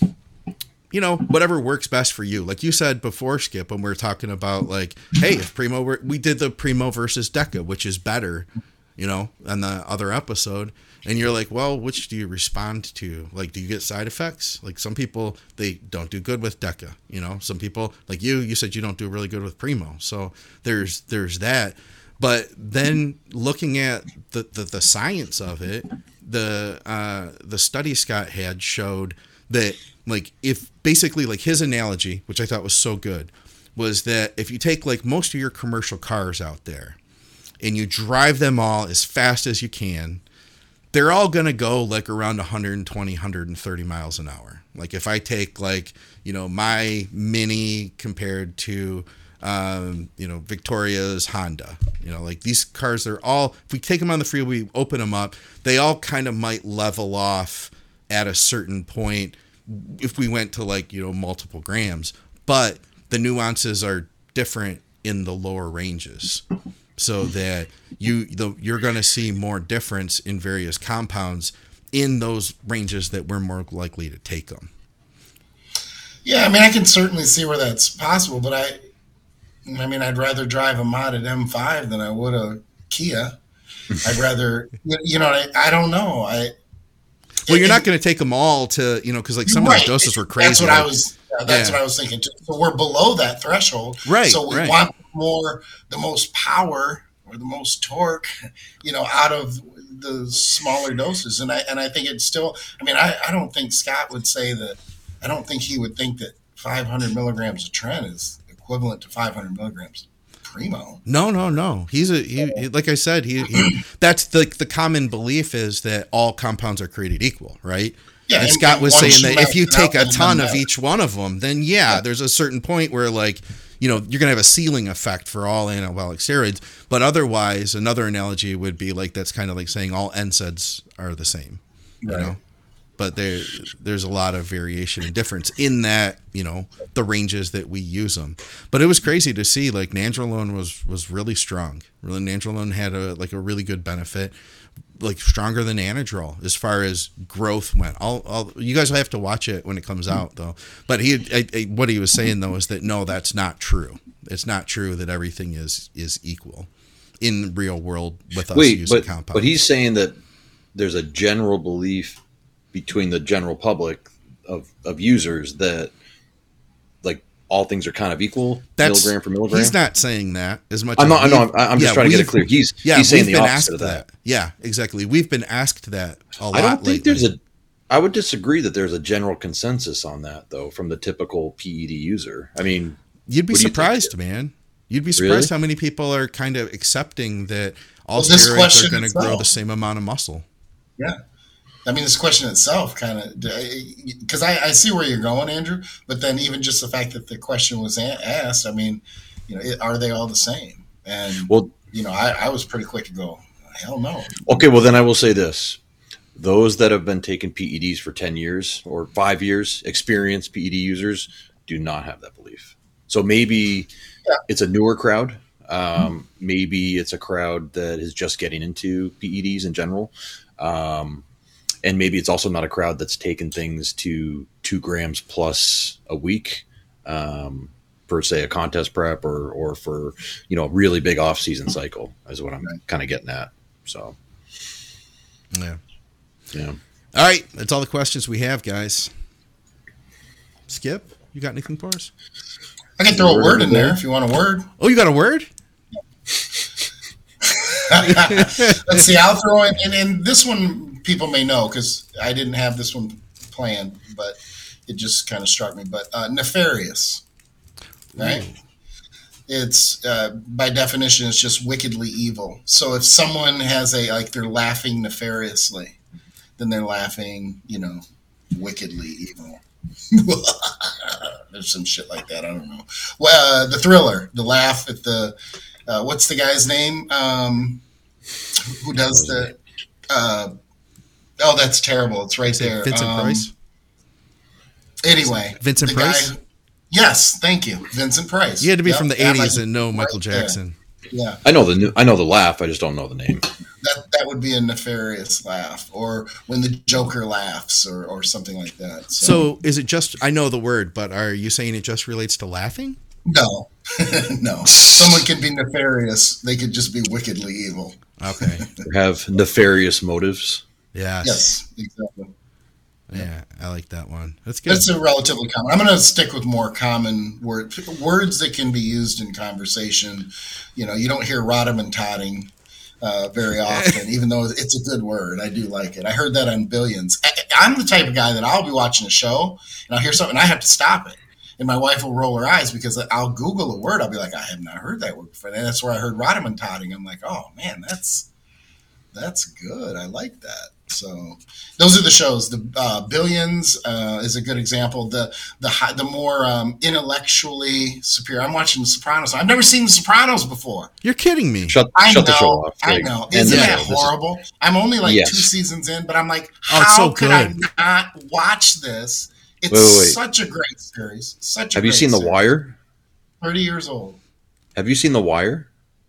you know, whatever works best for you. Like you said before, Skip, when we were talking about like, hey, if Primo were, we did the Primo versus Deca, which is better, you know, on the other episode. And you're like, well, which do you respond to? Like, do you get side effects? Like some people, they don't do good with Deca, you know, some people like you, you said you don't do really good with Primo. So there's, there's that. But then looking at the, the, the science of it, the, uh, the study Scott had showed that like if basically like his analogy, which I thought was so good, was that if you take like most of your commercial cars out there and you drive them all as fast as you can, they're all going to go like around one twenty, one thirty miles an hour. Like if I take like, you know, my Mini compared to, um, you know, Victoria's Honda, you know, like these cars, they're all, if we take them on the freeway, we open them up, they all kind of might level off at a certain point if we went to like, you know, multiple grams, but the nuances are different in the lower ranges. So that you the, you're going to see more difference in various compounds in those ranges that we're more likely to take them. Yeah, I mean, I can certainly see where that's possible, but I, I mean, I'd rather drive a modded M five than I would a Kia. I'd rather, you know, I, I don't know. I well, you're it, not going to take them all to, you know, because like some right. of those doses were crazy. That's what like, I was. Uh, that's yeah. what I was thinking. So we're below that threshold, right? So we right. want more, the most power or the most torque, you know, out of the smaller doses. And I and I think it's still. I mean, I, I don't think Scott would say that. I don't think he would think that five hundred milligrams of tren is equivalent to five hundred milligrams of Primo. No, no, no. He's a he, he, like I said. He, he that's the the common belief is that all compounds are created equal, right? Yeah, and, and Scott was saying that if you take a ton of better. each one of them, then yeah, yeah, there's a certain point where like, you know, you're going to have a ceiling effect for all anabolic steroids. But otherwise, another analogy would be like, that's kind of like saying all N SAIDs are the same, you right. know, but there, there's a lot of variation and difference in that, you know, the ranges that we use them. But it was crazy to see like Nandrolone was, was really strong. Really, Nandrolone had a, like a really good benefit, like stronger than Anadrol as far as growth went. I'll, I'll, you guys will have to watch it when it comes out though. But he, I, I, what he was saying though is that no, that's not true. It's not true that everything is is equal in the real world with us Wait, using but, compounds. But he's saying that there's a general belief between the general public of of users that like all things are kind of equal, that's, milligram for milligram. He's not saying that as much. I'm as not. I know. I'm just yeah, trying to get it clear. He's yeah, he's saying we've the been opposite asked of that. that. Yeah, exactly. We've been asked that a lot. I don't think lately. there's a. I would disagree that there's a general consensus on that though from the typical P E D user. I mean, you'd be surprised, you man. You'd be surprised really? how many people are kind of accepting that all well, steroids are going to grow the same amount of muscle. Yeah. I mean, this question itself kind of, because I, I see where you're going, Andrew, but then even just the fact that the question was a- asked, I mean, you know, it, are they all the same? And, well, you know, I, I was pretty quick to go, hell no. Okay, well, then I will say this. Those that have been taking P E Ds for ten years or five years, experienced P E D users, do not have that belief. So maybe yeah. it's a newer crowd. Um, maybe it's a crowd that is just getting into P E Ds in general. Um, and maybe it's also not a crowd that's taken things to two grams plus a week, um, for say a contest prep or, or for, you know, a really big off season cycle is what I'm kind of getting at. So, yeah. Yeah. All right. That's all the questions we have, guys. Skip, you got anything for us? I can throw a word in there if you want a word. Oh, you got a word? Let's see. I'll throw in, and, and this one people may know because I didn't have this one planned, but it just kind of struck me. But uh, nefarious, right? Ooh. It's uh, by definition, it's just wickedly evil. So if someone has a like they're laughing nefariously, then they're laughing, you know, wickedly evil. There's some shit like that. I don't know. Well, uh, the Thriller, the laugh at the. Uh, what's the guy's name? Um, who does the? Uh, oh, that's terrible. It's right there. Vincent um, Price. Anyway, Vincent Price. Guy, yes, thank you, Vincent Price. You had to be yep, from the eighties and know Michael right Jackson. There. Yeah, I know the new, I know the laugh. I just don't know the name. That that would be a nefarious laugh, or when the Joker laughs, or, or something like that. So. so, is it just? I know the word, but are you saying it just relates to laughing? No, no. Someone can be nefarious. They could just be wickedly evil. Okay. Or have nefarious motives. Yes. Yes, exactly. Yeah, I like that one. That's good. That's a relatively common. I'm going to stick with more common word, words that can be used in conversation. You know, you don't hear rhodomontading uh, very often, even though it's a good word. I do like it. I heard that on Billions. I, I'm the type of guy that I'll be watching a show and I'll hear something and I have to stop it. And my wife will roll her eyes because I'll Google a word. I'll be like, I have not heard that word before. And that's where I heard rhodomontading. I'm like, oh man, that's that's good. I like that. So those are the shows. The uh, Billions uh, is a good example. The the high, the more um, intellectually superior. I'm watching The Sopranos. I've never seen The Sopranos before. You're kidding me. Shut, I shut know, the show off. I Like, know. Isn't yeah, that horrible? I'm only like yes. two seasons in, but I'm like, Oh, how it's so could good. I not watch this? It's Wait, wait, wait. such a great series. Such a Have you great seen The series. Wire? thirty years old. Have you seen The Wire?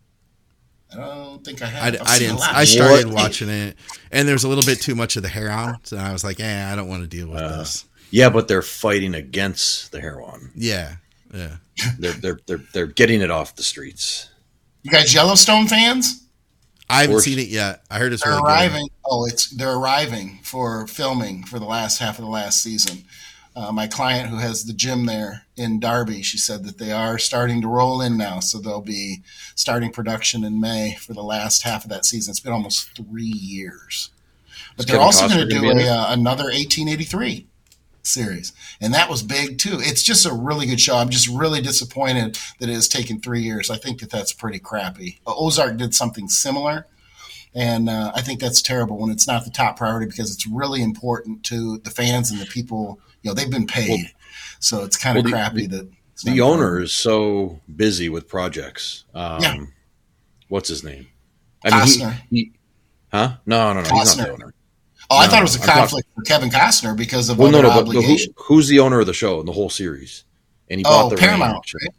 I don't think I have. I, I've I seen a didn't. lot. I started What? watching it, and there's a little bit too much of the hair on, so I was like, "Eh, I don't want to deal with Uh, this." Yeah, but they're fighting against the heroin. Yeah, yeah. They're they're they're they're getting it off the streets. You guys Yellowstone fans? I haven't course. seen it yet. I heard it's They're really arriving. Oh, it's they're arriving for filming for the last half of the last season. Uh, my client who has the gym there in Darby, she said that they are starting to roll in now. So they'll be starting production in May for the last half of that season. It's been almost three years. But Is they're Kevin also going Costner to gonna do be in a, it? uh, another eighteen eighty-three series. And that was big too. It's just a really good show. I'm just really disappointed that it has taken three years. I think that that's pretty crappy. Uh, Ozark did something similar. And uh, I think that's terrible when it's not the top priority because it's really important to the fans and the people. You know, they've been paid. Well, so it's kind of well, the- crappy that it's The not owner is so busy with projects. Um, Yeah. What's his name? I mean, he, Costner. he, huh? No, no, no. He's not Costner. the owner. Oh, I No, thought it was a I'm talking- conflict for Kevin Costner because of Well, no, other no. But, but who, obligations. who's the owner of the show and the whole series? And he Oh, bought the Paramount, ranch. right?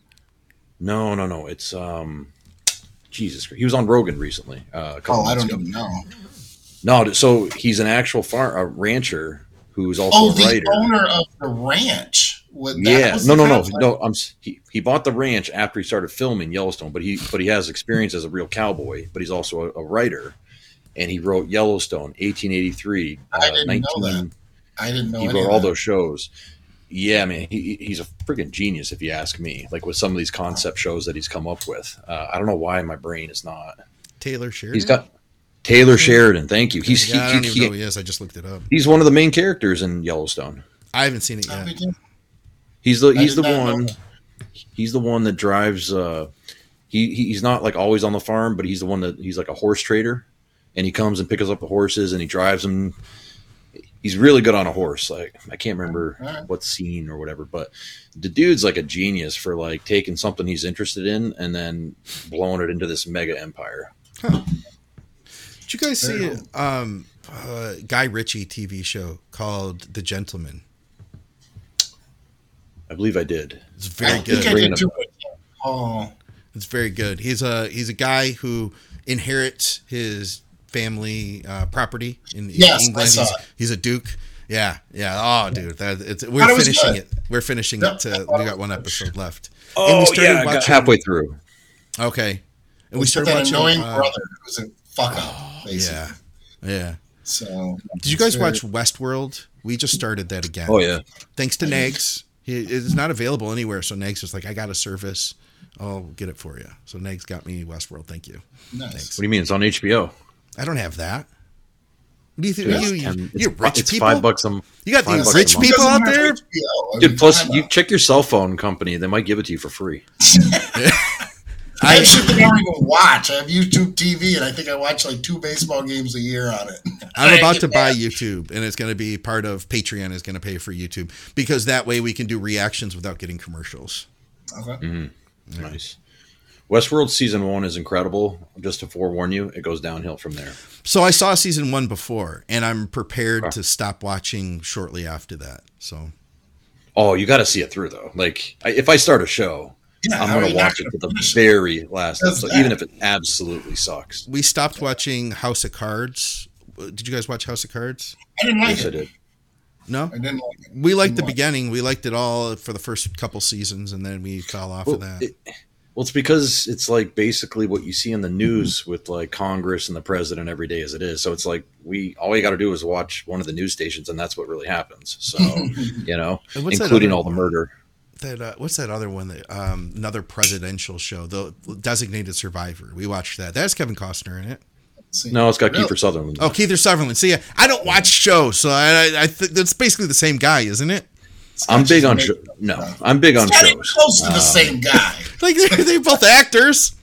No, no, no. It's um, Jesus Christ. He was on Rogan recently. Uh, a couple Oh, I months don't ago. even know. No, so he's an actual farm, a rancher who's also Oh, a the writer. owner of the ranch. What, that Yeah, was no, the no, no, conflict? no. I'm s- he, he bought the ranch after he started filming Yellowstone, but he but he has experience as a real cowboy. But he's also a, a writer, and he wrote Yellowstone, eighteen eighty-three, I uh, didn't know that. I didn't know He any wrote of all that. those shows. Yeah, man, he, he's a freaking genius if you ask me. Like with some of these concept shows that he's come up with, uh, I don't know why my brain is not. Taylor Sheridan. He's got Taylor Sheridan. Thank you. He's Yeah, I he, don't he, even know he- who he is. I just looked it up. he's one of the main characters in Yellowstone. I haven't seen it Oh, yet. did you? He's the I he's did the not know one. that. He's the one that drives. Uh, he he- he's not like always on the farm, but he's the one that he's like a horse trader, and he comes and picks up the horses and he drives them. He's really good on a horse. Like I can't remember All right. what scene or whatever, but the dude's like a genius for like taking something he's interested in and then blowing it into this mega empire. Did you guys see Very it? Um, uh, Guy Ritchie T V show called The Gentleman? I believe I did. It's very I good. think I did too. Oh, It's very good. He's a he's a guy who inherits his family uh, property in, in Yes, I England. saw He's, it. he's a duke. Yeah, yeah. Oh, dude, that, it's, we're Thought it was finishing good. it. We're finishing Yep, it. To, I thought we it got one was good. episode left. Oh, And we started yeah, I got watching- halfway through. Okay, and we we started that watching. annoying uh, brother who's a fuck up, basically. yeah, yeah. So, Did you guys watch Westworld? We just started that again. Oh, yeah. Thanks to Nags. He, it's not available anywhere, so Nags was like, "I got a service. I'll get it for you." So Nags got me Westworld. Thank you. Nice. What do you mean? It's on H B O. I don't have that. What do you think? It's You, you, ten- you it's, rich it's people? five bucks a m- You got five these bucks a rich month. people out Doesn't have there? H B O. I Dude, mean, plus time you out. check your cell phone company. They might give it to you for free. I actually don't even watch. I have YouTube T V, and I think I watch like two baseball games a year on it. I'm about to I- buy YouTube, and it's going to be part of Patreon is going to pay for YouTube because that way we can do reactions without getting commercials. Okay. Nice. Westworld season one is incredible. Just to forewarn you, it goes downhill from there. So I saw season one before, and I'm prepared to stop watching shortly after that. So Oh, you got to see it through though. Like, I, if I start a show, Yeah, I'm how are going you to not watch it gonna to the finish it? very last That's episode, that. even if it absolutely sucks. we stopped watching House of Cards. Did you guys watch House of Cards? I didn't like Yes, I it. did. No? I didn't like it. We liked the Didn't like it. beginning. We liked it all for the first couple seasons, and then we fell off Well, of that. it- well, it's because it's like basically what you see in the news with like Congress and the president every day as it is. So it's like we all you got to do is watch one of the news stations, and that's what really happens. So you know, And what's that including other all the one? murder. that uh, what's that other one that um, another presidential show, the Designated Survivor. We watched that. That's Kevin Costner in it. See, No, it's got really? Kiefer Sutherland. Oh, Keith Sutherland. See, I don't watch shows, so I, I, I think that's basically the same guy, isn't it? I'm big on It's show. No, I'm big on not even shows. close to the same guy. Like they're, they're both actors.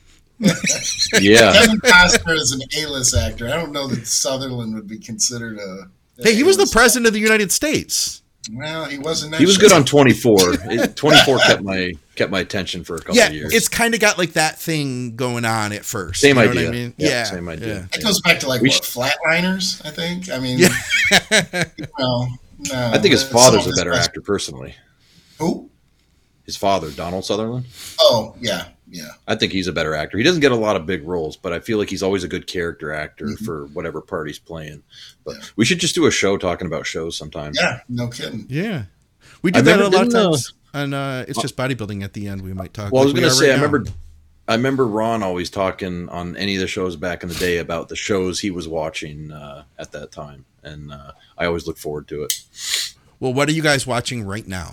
Yeah, Kevin Costner is an A-list actor. I don't know that Sutherland would be considered a. Hey, he was the A-list- president of the United States. Well, he wasn't. That he was show. good on twenty-four. It- twenty-four kept my kept my attention for a couple Yeah, of years. it's kind of got like that thing going on at first. Same you know idea. What I mean? Yeah, Yeah, same idea. yeah. It goes back to like We what, sh- Flatliners. I think. I mean, Yeah. no, no. I think his uh, father's some a of better his- actor personally. Who? His father, Donald Sutherland. Oh, yeah, yeah. I think he's a better actor. He doesn't get a lot of big roles, but I feel like he's always a good character actor Mm-hmm. for whatever part he's playing. But Yeah. we should just do a show talking about shows sometime. Yeah, no kidding. Yeah. We do I that a remember- lot of didn't, uh, times. And uh, it's just bodybuilding at the end. We might talk. Well, I was like we going to are say, right I now. remember, I remember Ron always talking on any of the shows back in the day about the shows he was watching uh, at that time, and uh, I always look forward to it. Well, what are you guys watching right now?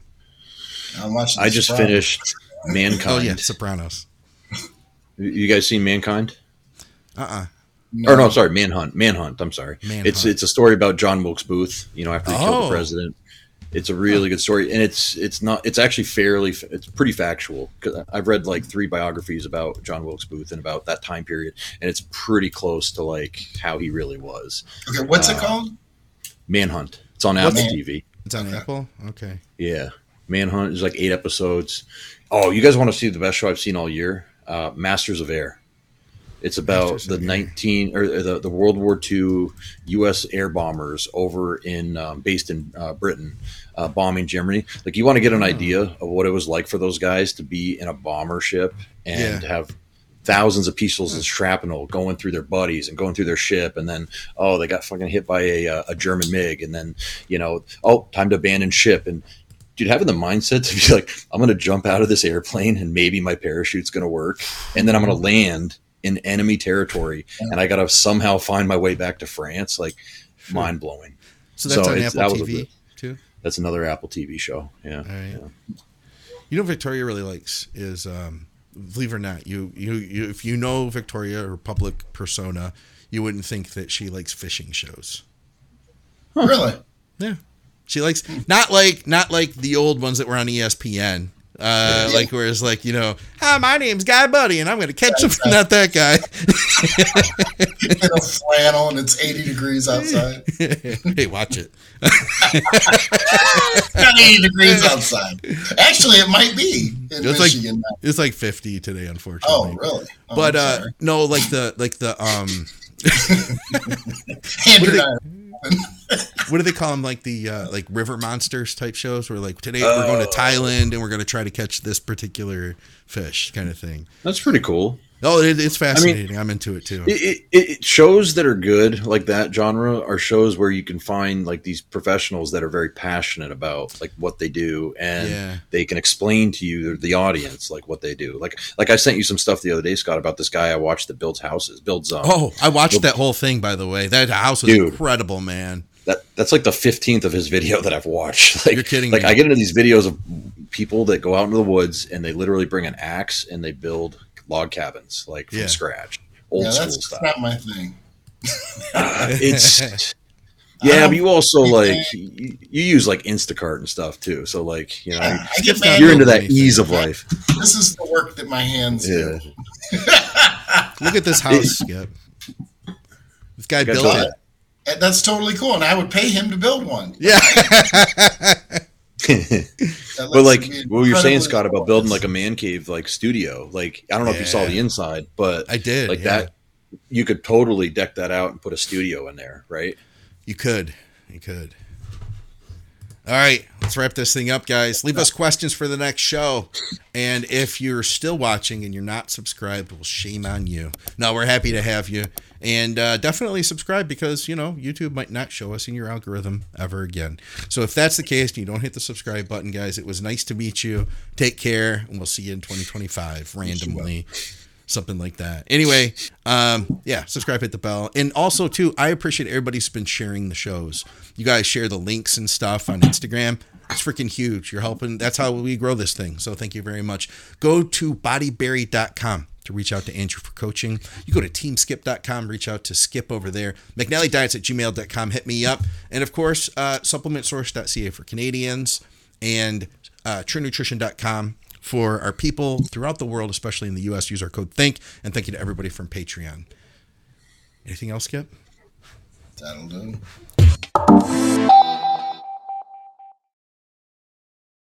I'm watching. I The just Sopranos. finished Mankind. Oh yeah, Sopranos. You guys seen Mankind? Uh uh Or no, sorry, Manhunt. Manhunt. I'm sorry. Manhunt. It's it's a story about John Wilkes Booth. You know, after he killed Oh. the president. It's a really good story, and it's it's not. It's actually fairly. It's pretty factual. 'Cause I've read like three biographies about John Wilkes Booth and about that time period, and it's pretty close to like how he really was. Okay, what's it Uh, called? Manhunt. It's on What's Apple it? T V. It's on Okay. Apple. Okay. Yeah, Manhunt is like eight episodes. Oh, you guys want to see the best show I've seen all year? Uh, Masters of Air. It's about Masters the of Air. nineteen or the, the World War Two U S air bombers over in um, based in uh, Britain, uh, bombing Germany. Like you want to get an Oh. idea of what it was like for those guys to be in a bomber ship and Yeah. have thousands of pieces of shrapnel going through their buddies and going through their ship, and then oh they got fucking hit by a, uh, a German MiG, and then you know oh time to abandon ship. And dude, having the mindset to be like, I'm going to jump out of this airplane and maybe my parachute's going to work, and then I'm going to land in enemy territory, and I got to somehow find my way back to France. Like, mind blowing. So that's So on it's- that Apple was T a V bit- too. That's another Apple T V show. Yeah. All right. Yeah. You know, what Victoria really likes is, um, believe it or not, you, you you if you know Victoria or public persona, you wouldn't think that she likes fishing shows. Really? Yeah, she likes not like not like the old ones that were on E S P N. Uh, like where it's like, you know, hi, my name's Guy Buddy, and I'm going to catch him. Not that guy. In a flannel and it's eighty degrees outside. Hey, watch it. Not eighty degrees outside. Actually, it might be in It's like Michigan. it's like fifty today, oh, unfortunately. really? Oh, But I'm uh, sorry. no, like the like the um. Andrew what do and I are happen. What do they call them? Like the uh, like river monsters type shows, where like today we're going to Thailand and we're going to try to catch this particular fish, kind of thing. That's pretty cool. Oh, it, it's fascinating. I mean, I'm into it too. It, it, it shows that are good, like that genre, are shows where you can find like these professionals that are very passionate about like what they do, and Yeah. they can explain to you, the audience, like what they do. Like, like I sent you some stuff the other day, Scott, about this guy I watched that builds houses, builds. Um, Oh, I watched that whole thing, by the way. That house was Dude. incredible, man. That that's like the fifteenth of his video that I've watched. Like, You're kidding Like me. I get into these videos of people that go out into the woods and they literally bring an axe and they build log cabins like from Yeah. scratch, old Yeah, school that's stuff. not my thing. It's yeah, Um, but you also you like think- you, you use like Instacart and stuff too. So like you know Yeah, I Skip's get not you're mad. into that anything. ease of life. This is the work that my hands Yeah. do. Look at this house, Skip. This guy Guy built built it. it. And that's totally cool, and I would pay him to build one. Yeah. That But lets like him be what you're saying, incredibly Scott, about building honest. like a man cave like studio. Like I don't know if you saw Yeah. the inside, but I did, Like yeah. that, you could totally deck that out and put a studio in there, right? You could. You could. All right, let's wrap this thing up, guys. Leave us questions for the next show. And if you're still watching and you're not subscribed, well, shame on you. No, we're happy to have you. And uh, definitely subscribe because, you know, YouTube might not show us in your algorithm ever again. So if that's the case and you don't hit the subscribe button, guys, it was nice to meet you. Take care, and we'll see you in twenty twenty-five randomly. Something like that. Anyway, um, yeah, subscribe, hit the bell. And also, too, I appreciate everybody who's been sharing the shows. You guys share the links and stuff on Instagram. It's freaking huge. You're helping. That's how we grow this thing. So thank you very much. Go to bodyberry dot com to reach out to Andrew for coaching. You go to team skip dot com, reach out to Skip over there. McNally Diets at gmail dot com, hit me up. And of course, uh, supplement source dot c a for Canadians, and uh, true nutrition dot com for our people throughout the world, especially in the U S. Use our code THINK. And thank you to everybody from Patreon. Anything else, Skip? That'll do.